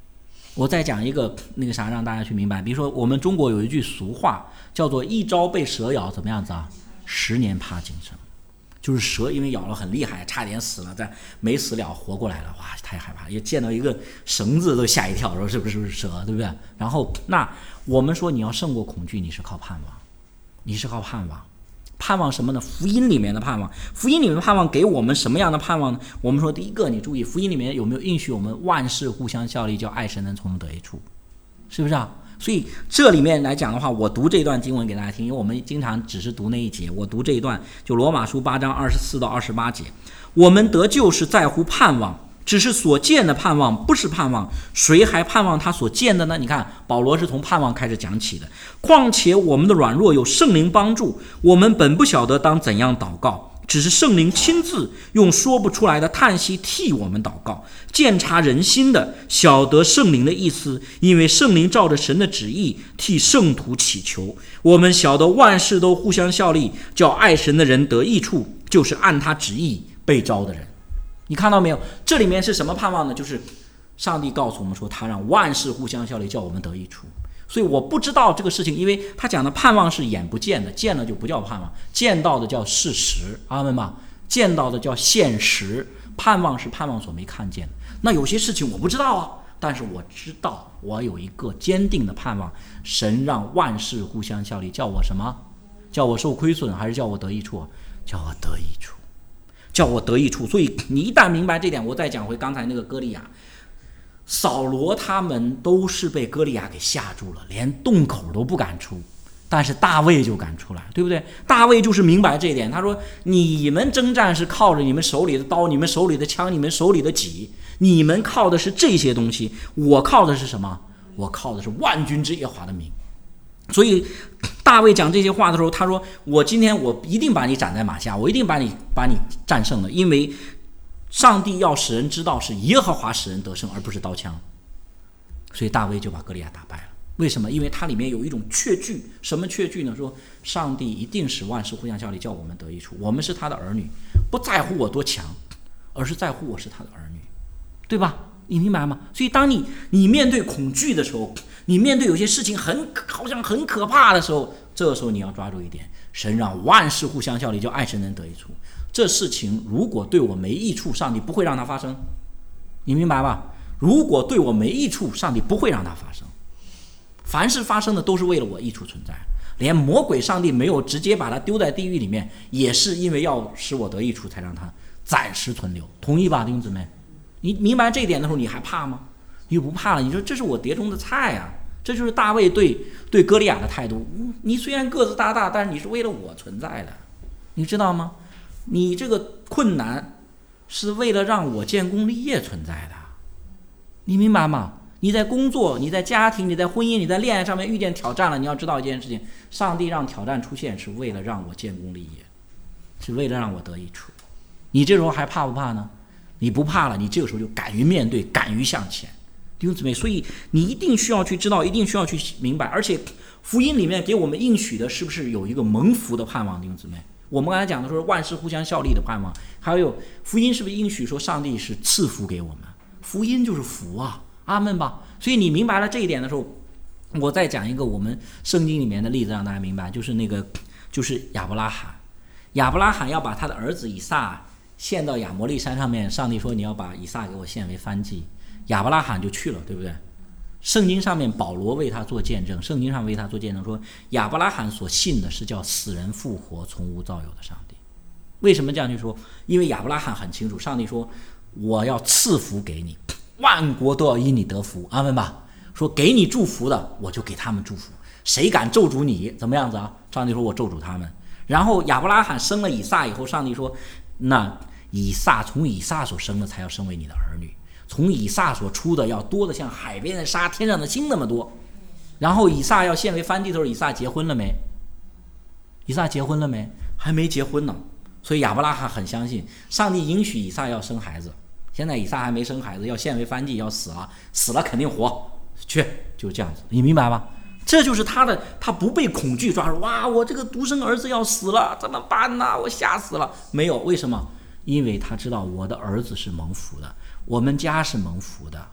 我再讲一个那个啥让大家去明白，比如说我们中国有一句俗话叫做一朝被蛇咬怎么样子啊，十年怕井绳。就是蛇因为咬了很厉害，差点死了，但没死了活过来了，哇，太害怕，也见到一个绳子都吓一跳，说是不是是蛇，对不对？然后那我们说你要胜过恐惧，你是靠盼望，你是靠盼望。盼望什么呢？福音里面的盼望。福音里面的盼望给我们什么样的盼望呢？我们说第一个，你注意福音里面有没有允许我们万事互相效力，叫爱神能从中得益处，是不是啊？所以这里面来讲的话，我读这段经文给大家听，因为我们经常只是读那一节，我读这一段，就罗马书八章二十四到二十八节。我们得救是在乎盼望，只是所见的盼望不是盼望，谁还盼望他所见的呢？你看保罗是从盼望开始讲起的。况且我们的软弱有圣灵帮助，我们本不晓得当怎样祷告，只是圣灵亲自用说不出来的叹息替我们祷告。鉴察人心的晓得圣灵的意思，因为圣灵照着神的旨意替圣徒祈求。我们晓得万事都互相效力，叫爱神的人得益处，就是按他旨意被招的人。你看到没有？这里面是什么盼望呢？就是上帝告诉我们说，他让万事互相效力，叫我们得益处。所以我不知道这个事情，因为他讲的盼望是眼不见的，见了就不叫盼望，见到的叫事实，阿们吧？见到的叫现实，盼望是盼望所没看见的。那有些事情我不知道啊，但是我知道我有一个坚定的盼望，神让万事互相效力，叫我什么？叫我受亏损，还是叫我得益处？叫我得益处，叫我得益处。所以你一旦明白这点，我再讲回刚才那个歌利亚，扫罗他们都是被歌利亚给吓住了，连洞口都不敢出，但是大卫就敢出来，对不对？大卫就是明白这一点，他说你们征战是靠着你们手里的刀，你们手里的枪，你们手里的戟，你们靠的是这些东西，我靠的是什么？我靠的是万军之耶和华的名。所以大卫讲这些话的时候，他说我今天我一定把你斩在马下，我一定把你把你战胜了，因为上帝要使人知道是耶和华使人得胜，而不是刀枪。所以大卫就把歌利亚打败了。为什么？因为它里面有一种确据。什么确据呢？说上帝一定使万事互相效力，叫我们得益处。我们是他的儿女，不在乎我多强，而是在乎我是他的儿女，对吧？你明白吗？所以当你你面对恐惧的时候，你面对有些事情很好像很可怕的时候，这个时候你要抓住一点，神让万事互相效力，叫爱神能得益处。这事情如果对我没益处，上帝不会让它发生，你明白吧？如果对我没益处，上帝不会让它发生。凡是发生的都是为了我益处存在，连魔鬼上帝没有直接把他丢在地狱里面，也是因为要使我得益处才让他暂时存留，同意吧，弟兄姊妹？你明白这一点的时候，你还怕吗？你不怕了，你说这是我碟中的菜啊，这就是大卫对对歌利亚的态度。你虽然个子大大，但是你是为了我存在的，你知道吗？你这个困难是为了让我建功立业存在的，你明白吗？你在工作，你在家庭，你在婚姻，你在恋爱上面遇见挑战了，你要知道一件事情，上帝让挑战出现是为了让我建功立业，是为了让我得益处。你这时候还怕不怕呢？你不怕了，你这个时候就敢于面对，敢于向前，弟兄姊妹。所以你一定需要去知道，一定需要去明白。而且福音里面给我们应许的是不是有一个蒙福的盼望，弟兄姊妹？我们刚才讲的说万事互相效力的盼望，还有福音是不是应许说上帝是赐福给我们？福音就是福啊，阿们吧。所以你明白了这一点的时候，我再讲一个我们圣经里面的例子让大家明白，就是那个就是亚伯拉罕。亚伯拉罕要把他的儿子以撒献到亚摩利山上面，上帝说你要把以撒给我献为燔祭，亚伯拉罕就去了，对不对？圣经上面保罗为他做见证，圣经上为他做见证说亚伯拉罕所信的是叫死人复活从无造有的上帝。为什么这样去说？因为亚伯拉罕很清楚，上帝说我要赐福给你，万国都要因你得福，阿们吧。说给你祝福的我就给他们祝福，谁敢咒诅你怎么样子啊？上帝说我咒诅他们。然后亚伯拉罕生了以撒以后，上帝说那以撒从以撒所生的才要成为你的儿女，从以撒所出的要多的像海边的沙，天上的星那么多。然后以撒要献为燔祭的时候，以撒结婚了没？以撒结婚了没？还没结婚呢。所以亚伯拉罕很相信上帝应许以撒要生孩子，现在以撒还没生孩子，要献为燔祭，要死了，死了肯定活，去就这样子，你明白吧？这就是他的，他不被恐惧抓住。哇，我这个独生儿子要死了，怎么办呢？我吓死了。没有，为什么？因为他知道我的儿子是蒙福的，我们家是蒙福的，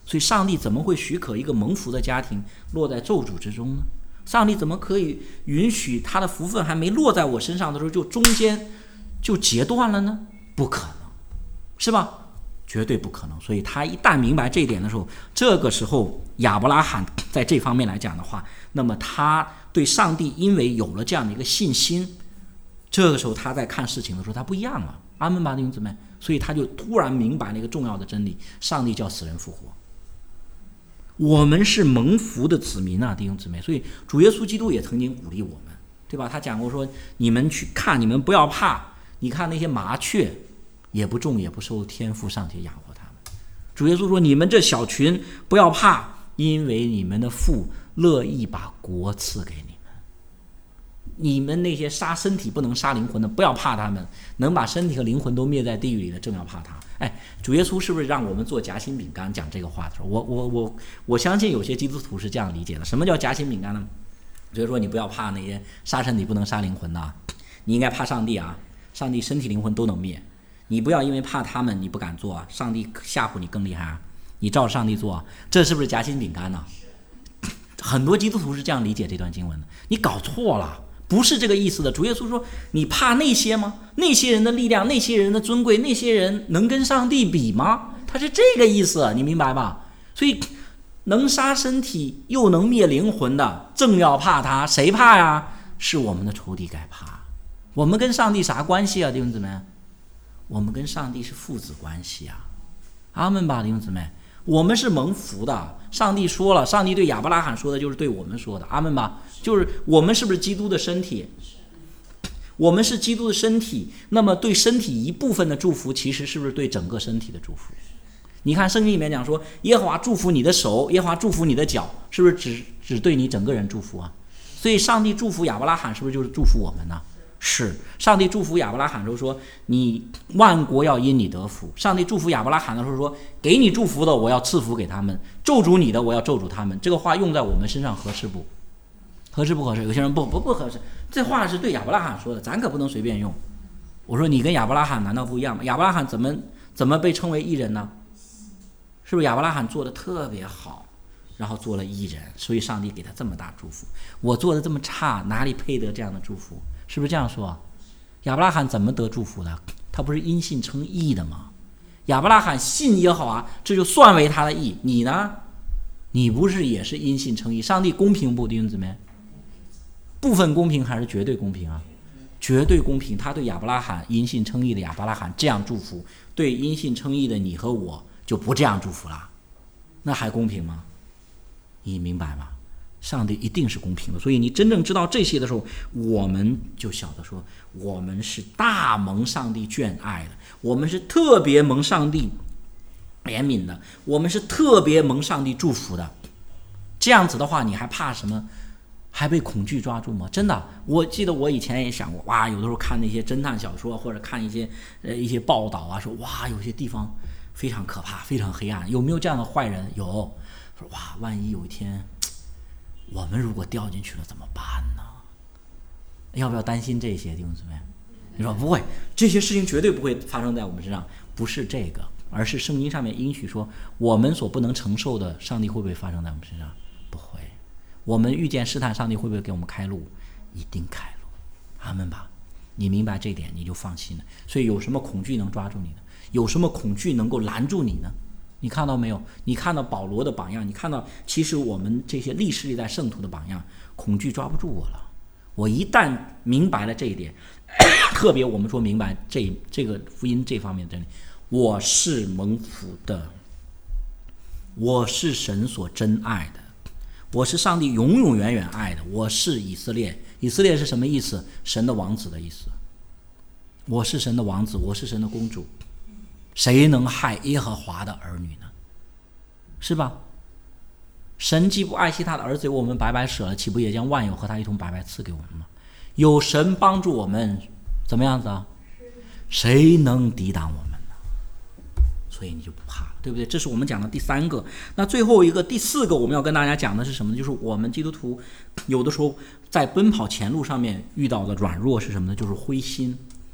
所以上帝怎么会许可一个蒙福的家庭落在咒诅之中呢？上帝怎么可以允许他的福分还没落在我身上的时候就中间就截断了呢？不可能，是吧？绝对不可能。所以他一旦明白这一点的时候，这个时候亚伯拉罕在这方面来讲的话，那么他对上帝因为有了这样的一个信心，这个时候他在看事情的时候他不一样了。阿们吧，弟兄姊妹。所以他就突然明白了一个重要的真理，上帝叫死人复活。我们是蒙福的子民啊，弟兄姊妹。所以主耶稣基督也曾经鼓励我们，对吧？他讲过说，你们去看，你们不要怕，你看那些麻雀也不种也不收，天父尚且养活他们。主耶稣说，你们这小群不要怕，因为你们的父乐意把国赐给你们。你们那些杀身体不能杀灵魂的，不要怕他们，能把身体和灵魂都灭在地狱里的，正要怕他。哎，主耶稣是不是让我们做夹心饼干？讲这个话的时候，我我我我相信有些基督徒是这样理解的。什么叫夹心饼干呢？就是说你不要怕那些杀身体不能杀灵魂的，你应该怕上帝啊，上帝身体灵魂都能灭。你不要因为怕他们你不敢做啊，上帝吓唬你更厉害啊，你照着上帝做啊，这是不是夹心饼干呢？很多基督徒是这样理解这段经文的，你搞错了。不是这个意思的。主耶稣说，你怕那些吗？那些人的力量，那些人的尊贵，那些人能跟上帝比吗？他是这个意思，你明白吧？所以能杀身体又能灭灵魂的，正要怕他。谁怕呀？是我们的仇敌该怕。我们跟上帝啥关系啊，弟兄姊妹？我们跟上帝是父子关系啊。阿们吧，弟兄姊妹。我们是蒙福的，上帝说了，上帝对亚伯拉罕说的就是对我们说的。阿们吧。就是我们是不是基督的身体？我们是基督的身体，那么对身体一部分的祝福，其实是不是对整个身体的祝福？你看圣经里面讲说，耶和华祝福你的手，耶和华祝福你的脚，是不是只只对你整个人祝福啊？所以上帝祝福亚伯拉罕，是不是就是祝福我们呢？是。上帝祝福亚伯拉罕的时候说，你万国要因你得福。上帝祝福亚伯拉罕的时候说，给你祝福的我要赐福给他们，咒诅你的我要咒诅他们。这个话用在我们身上合适不？合适不合适？有些人不不不合适，这话是对亚伯拉罕说的，咱可不能随便用。我说你跟亚伯拉罕难道不一样吗？亚伯拉罕怎么怎么被称为义人呢？是不是亚伯拉罕做的特别好，然后做了义人，所以上帝给他这么大祝福？我做的这么差，哪里配得这样的祝福？是不是这样说？亚伯拉罕怎么得祝福的？他不是因信称义的吗？亚伯拉罕信耶和华，这就算为他的义。你呢？你不是也是因信称义？上帝公平不，弟兄姊妹？部分公平还是绝对公平啊？绝对公平。他对亚伯拉罕因信称义的亚伯拉罕这样祝福，对因信称义的你和我就不这样祝福了，那还公平吗？你明白吗？上帝一定是公平的。所以你真正知道这些的时候，我们就晓得说，我们是大蒙上帝眷爱的，我们是特别蒙上帝怜悯的，我们是特别蒙上帝祝福的。这样子的话，你还怕什么？还被恐惧抓住吗？真的，我记得我以前也想过，哇，有的时候看那些侦探小说或者看一些呃一些报道啊，说哇，有些地方非常可怕，非常黑暗，有没有这样的坏人？有。说哇，万一有一天我们如果掉进去了怎么办呢？要不要担心这些，弟兄姊妹？你说不会，这些事情绝对不会发生在我们身上，不是这个，而是圣经上面应许说，我们所不能承受的，上帝会不会发生在我们身上？不会。我们遇见试探，上帝会不会给我们开路？一定开路。阿们吧。你明白这一点，你就放心了。所以有什么恐惧能抓住你呢？有什么恐惧能够拦住你呢？你看到没有？你看到保罗的榜样，你看到其实我们这些历世历代圣徒的榜样，恐惧抓不住我了。我一旦明白了这一点，特别我们说明白这这个福音这方面的真理，我是蒙福的，我是神所真爱的，我是上帝永永远远爱的，我是以色列。以色列是什么意思？神的王子的意思。我是神的王子，我是神的公主。谁能害耶和华的儿女呢？是吧？神既不爱惜他的儿子，我们白白舍了，岂不也将万有和他一同白白赐给我们吗？有神帮助我们，怎么样子啊？谁能抵挡我们呢？所以你就不怕了，对不对？这是我们讲的第三个。那最后一个第四个我们要跟大家讲的是什么呢？就是我们基督徒有的时候在奔跑前路上面遇到的软弱是什么呢？就是灰心。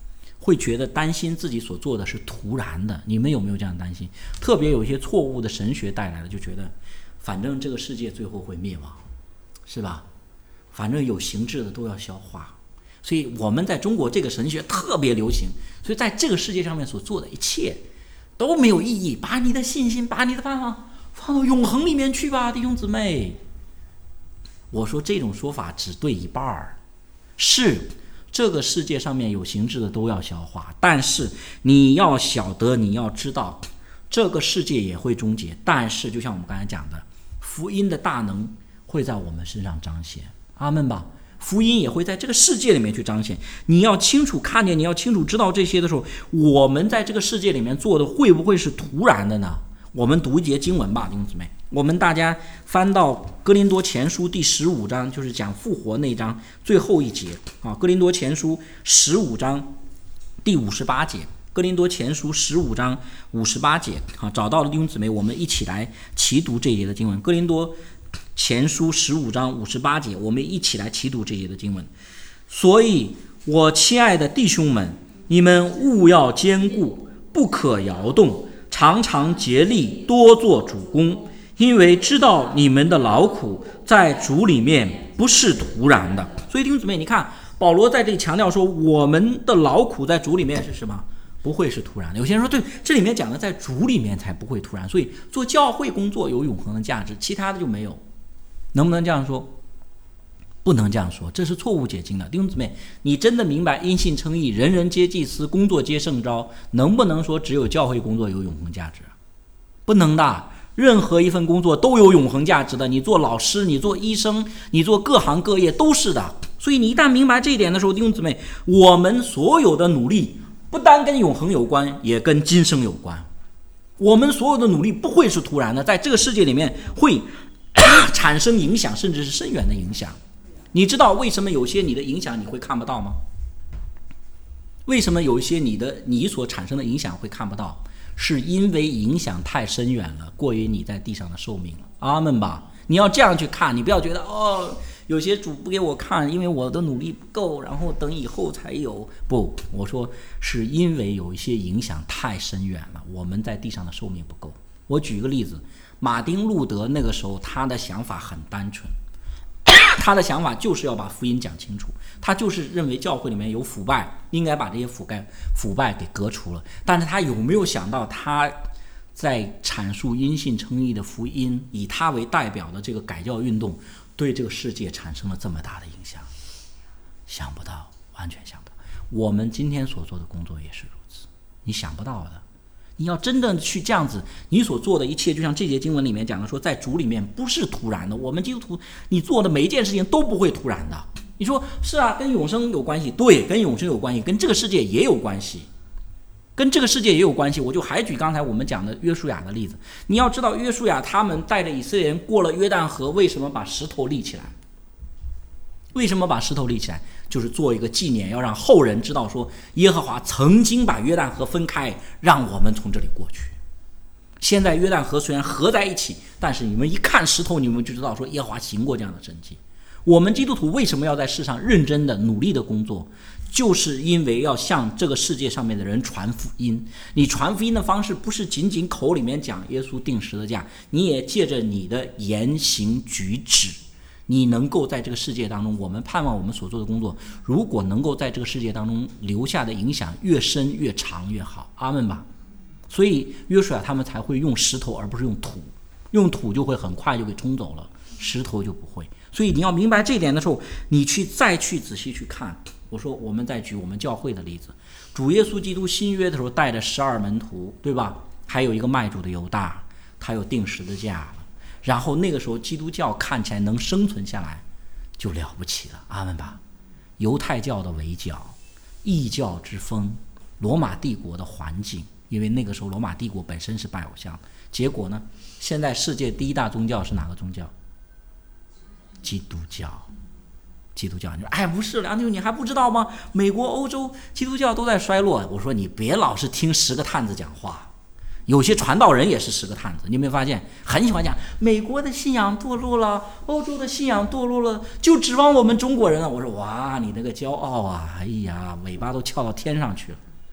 会觉得担心自己所做的是突然的。你们有没有这样担心？特别有一些错误的神学带来的，就觉得反正这个世界最后会灭亡，是吧？反正有形质的都要消化。所以我们在中国这个神学特别流行，所以在这个世界上面所做的一切都没有意义，把你的信心，把你的盼望放到永恒里面去吧，弟兄姊妹。我说这种说法只对一半，是这个世界上面有形质的都要消化，但是你要晓得，你要知道这个世界也会终结，但是就像我们刚才讲的，福音的大能会在我们身上彰显，阿们吧。福音也会在这个世界里面去彰显。你要清楚看见，你要清楚知道这些的时候，我们在这个世界里面做的会不会是突然的呢？我们读一节经文吧，弟兄姊妹，我们大家翻到哥林多前书第十五章，就是讲复活那章最后一节啊。哥林多前书十五章第五十八节，哥林多前书十五章五十八节啊，找到了弟兄姊妹，我们一起来齐读这一节的经文。哥林多前书十五章五十八节，我们一起来齐读这节的经文。所以我亲爱的弟兄们，你们务要坚固，不可摇动，常常竭力多做主工，因为知道你们的劳苦在主里面不是突然的。所以弟兄姊妹，你看保罗在这里强调说，我们的劳苦在主里面是什么？不会是突然的。有些人说，对，这里面讲的在主里面才不会突然，所以做教会工作有永恒的价值，其他的就没有。能不能这样说？不能这样说，这是错误解经的。弟兄姊妹，你真的明白因信称义，人人皆祭司，工作皆圣召，能不能说只有教会工作有永恒价值？不能的，任何一份工作都有永恒价值的。你做老师，你做医生，你做各行各业都是的。所以你一旦明白这一点的时候，弟兄姊妹，我们所有的努力不单跟永恒有关，也跟今生有关。我们所有的努力不会是突然的，在这个世界里面会产生影响，甚至是深远的影响。你知道为什么有些你的影响你会看不到吗？为什么有一些你的你所产生的影响会看不到？是因为影响太深远了，过于你在地上的寿命了。阿们吧。你要这样去看，你不要觉得哦，有些主不给我看，因为我的努力不够，然后等以后才有。不，我说是因为有一些影响太深远了，我们在地上的寿命不够。我举一个例子，马丁路德那个时候他的想法很单纯，他的想法就是要把福音讲清楚，他就是认为教会里面有腐败，应该把这些腐败腐败给革除了。但是他有没有想到，他在阐述因信称义的福音，以他为代表的这个改教运动对这个世界产生了这么大的影响？想不到，完全想不到。我们今天所做的工作也是如此，你想不到的。你要真正去这样子，你所做的一切，就像这节经文里面讲的说，在主里面不是突然的。我们基督徒，你做的每一件事情都不会突然的。你说是啊，跟永生有关系，对，跟永生有关系，跟这个世界也有关系，跟这个世界也有关系。我就还举刚才我们讲的约书亚的例子，你要知道约书亚他们带着以色列人过了约旦河，为什么把石头立起来？为什么把石头立起来？就是做一个纪念，要让后人知道说耶和华曾经把约旦河分开，让我们从这里过去。现在约旦河虽然合在一起，但是你们一看石头，你们就知道说耶和华行过这样的神迹。我们基督徒为什么要在世上认真的努力的工作？就是因为要向这个世界上面的人传福音。你传福音的方式不是仅仅口里面讲耶稣定十字架，你也借着你的言行举止，你能够在这个世界当中，我们盼望我们所做的工作，如果能够在这个世界当中留下的影响越深越长越好。阿们吧。所以约书亚他们才会用石头而不是用土，用土就会很快就给冲走了，石头就不会。所以你要明白这一点的时候，你去再去仔细去看。我说我们再举我们教会的例子，主耶稣基督新约的时候带着十二门徒，对吧？还有一个卖主的犹大，他又定十字架了。然后那个时候基督教看起来能生存下来就了不起了。阿们吧。犹太教的围剿，异教之风，罗马帝国的环境，因为那个时候罗马帝国本身是拜偶像，结果呢，现在世界第一大宗教是哪个宗教？基督教。基督教，你说哎不是梁弟兄你还不知道吗？美国欧洲基督教都在衰落。我说你别老是听十个探子讲话，有些传道人也是十个探子。你有没有发现很喜欢讲美国的信仰堕落了，欧洲的信仰堕落了，就指望我们中国人了。我说哇，你那个骄傲啊，哎呀，尾巴都翘到天上去了。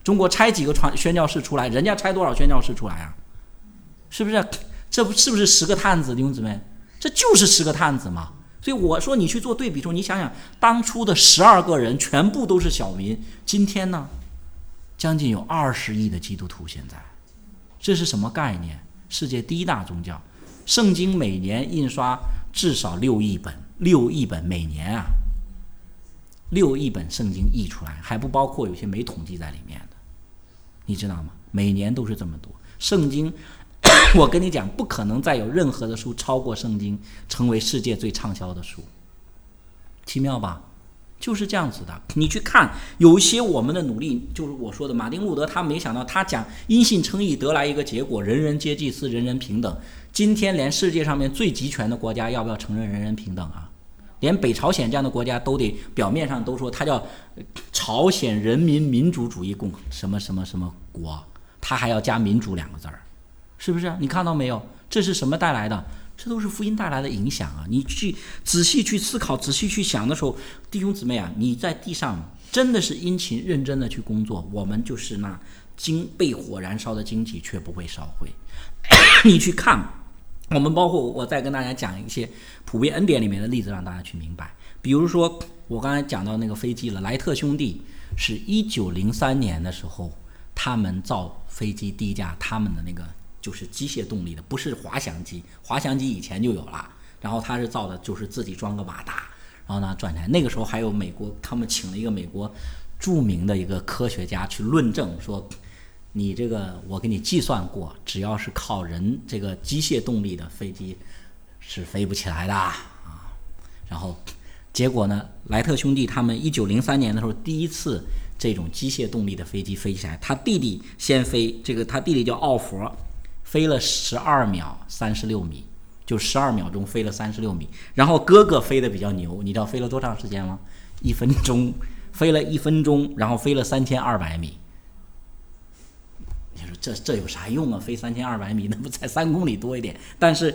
中国拆几个传宣教士出来，人家拆多少宣教士出来啊？是不是？这不是不是十个探子，弟兄姊妹，这就是十个探子嘛。所以我说你去做对比说，你想想当初的十二个人全部都是小民，今天呢，将近有二十亿的基督徒。现在这是什么概念？世界第一大宗教，圣经每年印刷至少六亿本，六亿本每年啊，六亿本圣经译出来，还不包括有些没统计在里面的，你知道吗？每年都是这么多圣经。我跟你讲，不可能再有任何的书超过圣经成为世界最畅销的书，奇妙吧？就是这样子的。你去看有一些我们的努力，就是我说的马丁路德，他没想到他讲因信称义得来一个结果，人人皆祭司，人人平等。今天连世界上面最集权的国家要不要承认人人平等啊？连北朝鲜这样的国家都得表面上都说它叫朝鲜人民民主主义共什么什么什么国，他还要加民主两个字儿，是不是？你看到没有？这是什么带来的？这都是福音带来的影响啊！你去仔细去思考，仔细去想的时候，弟兄姊妹啊，你在地上真的是殷勤认真的去工作，我们就是那经被火燃烧的荆棘，却不会烧灰。你去看，我们包括我再跟大家讲一些普遍恩典里面的例子，让大家去明白。比如说我刚才讲到那个飞机了，莱特兄弟是一九零三年的时候，他们造飞机第一架，他们的那个就是机械动力的，不是滑翔机，滑翔机以前就有了，然后他是造的就是自己装个马达，然后呢转台。那个时候还有美国，他们请了一个美国著名的一个科学家去论证说，你这个我给你计算过，只要是靠人这个机械动力的飞机是飞不起来的啊。然后结果呢，莱特兄弟他们一九零三年的时候第一次这种机械动力的飞机飞起来，他弟弟先飞，这个他弟弟叫奥佛，飞了十二秒三十六米，就十二秒钟飞了三十六米。然后哥哥飞得比较牛，你知道飞了多长时间吗？一分钟，飞了一分钟，然后飞了三千二百米。你说这这有啥用啊？飞三千二百米，那不才三公里多一点？但是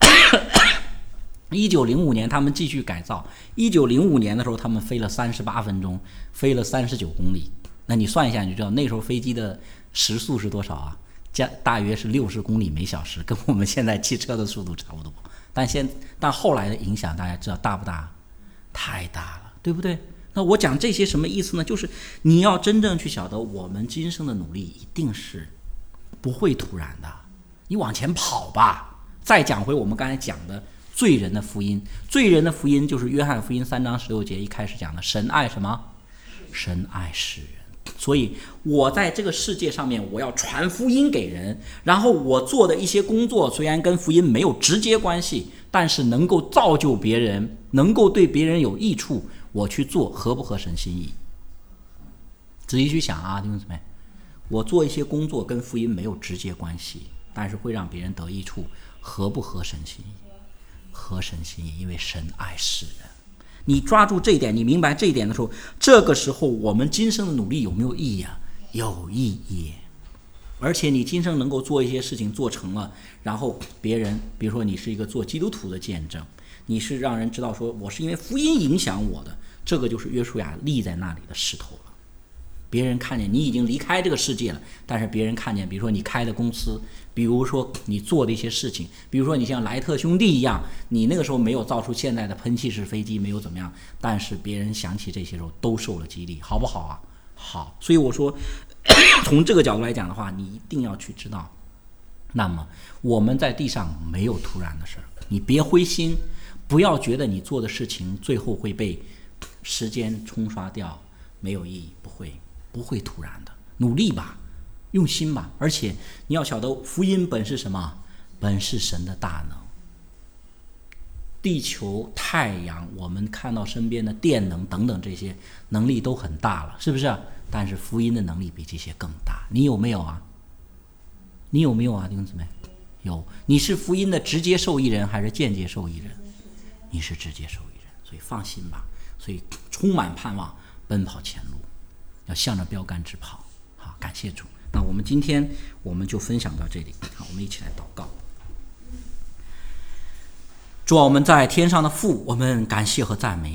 一九零五年他们继续改造，一九零五年的时候他们飞了三十八分钟，飞了三十九公里。那你算一下你就知道那时候飞机的时速是多少啊？加大约是六十公里每小时，跟我们现在汽车的速度差不多。但现但后来的影响大家知道大不大？太大了，对不对？那我讲这些什么意思呢？就是你要真正去晓得，我们今生的努力一定是不会突然的，你往前跑吧。再讲回我们刚才讲的罪人的福音，罪人的福音就是约翰福音三章十六节一开始讲的，神爱什么？神爱世人。所以我在这个世界上面，我要传福音给人，然后我做的一些工作虽然跟福音没有直接关系，但是能够造就别人，能够对别人有益处，我去做合不合神心意？仔细去想啊，弟兄姊妹，我做一些工作跟福音没有直接关系，但是会让别人得益处，合不合神心意？合神心意，因为神爱世人。你抓住这一点，你明白这一点的时候，这个时候我们今生的努力有没有意义啊？有意义。而且你今生能够做一些事情做成了，然后别人比如说你是一个做基督徒的见证，你是让人知道说我是因为福音影响我的，这个就是约书亚立在那里的石头了。别人看见你已经离开这个世界了，但是别人看见比如说你开的公司，比如说你做的一些事情，比如说你像莱特兄弟一样，你那个时候没有造出现在的喷气式飞机，没有怎么样，但是别人想起这些时候都受了激励，好不好啊？好。所以我说从这个角度来讲的话，你一定要去知道，那么我们在地上没有突然的事儿，你别灰心，不要觉得你做的事情最后会被时间冲刷掉，没有意义，不会不会突然的，努力吧，用心吧。而且你要晓得，福音本是什么？本是神的大能。地球、太阳，我们看到身边的电能等等，这些能力都很大了，是不是？但是福音的能力比这些更大。你有没有啊？你有没有啊，弟兄姊妹？有。你是福音的直接受益人还是间接受益人？你是直接受益人，所以放心吧。所以充满盼望，奔跑前路，要向着标杆直跑。好，感谢主。那我们今天我们就分享到这里。好，我们一起来祷告。主啊，我们在天上的父，我们感谢和赞美你。主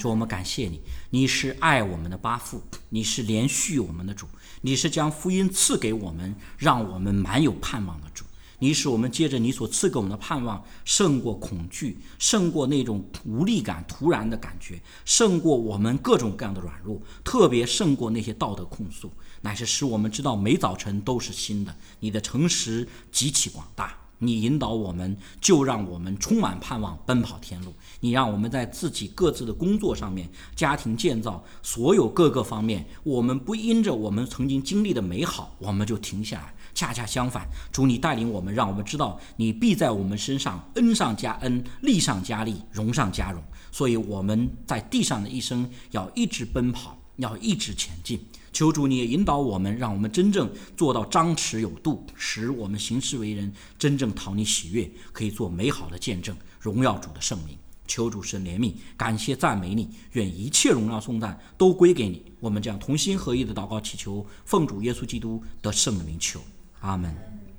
主，我们感谢你，你是爱我们的巴父，你是连续我们的主，你是将福音赐给我们，让我们满有盼望的主。你使我们接着你所赐给我们的盼望胜过恐惧，胜过那种无力感突然的感觉，胜过我们各种各样的软弱，特别胜过那些道德控诉，乃是使我们知道每早晨都是新的，你的诚实极其广大，你引导我们，就让我们充满盼望，奔跑天路。你让我们在自己各自的工作上面，家庭建造，所有各个方面，我们不因着我们曾经经历的美好我们就停下来，恰恰相反，主你带领我们，让我们知道你必在我们身上恩上加恩，利上加利，荣上加荣。所以我们在地上的一生要一直奔跑，要一直前进。求主你也引导我们，让我们真正做到张弛有度，使我们行事为人真正讨你喜悦，可以做美好的见证，荣耀主的圣名。求主神怜悯，感谢赞美你，愿一切荣耀颂赞都归给你。我们这样同心合意的祷告祈求，奉主耶稣基督得胜的名求，阿们。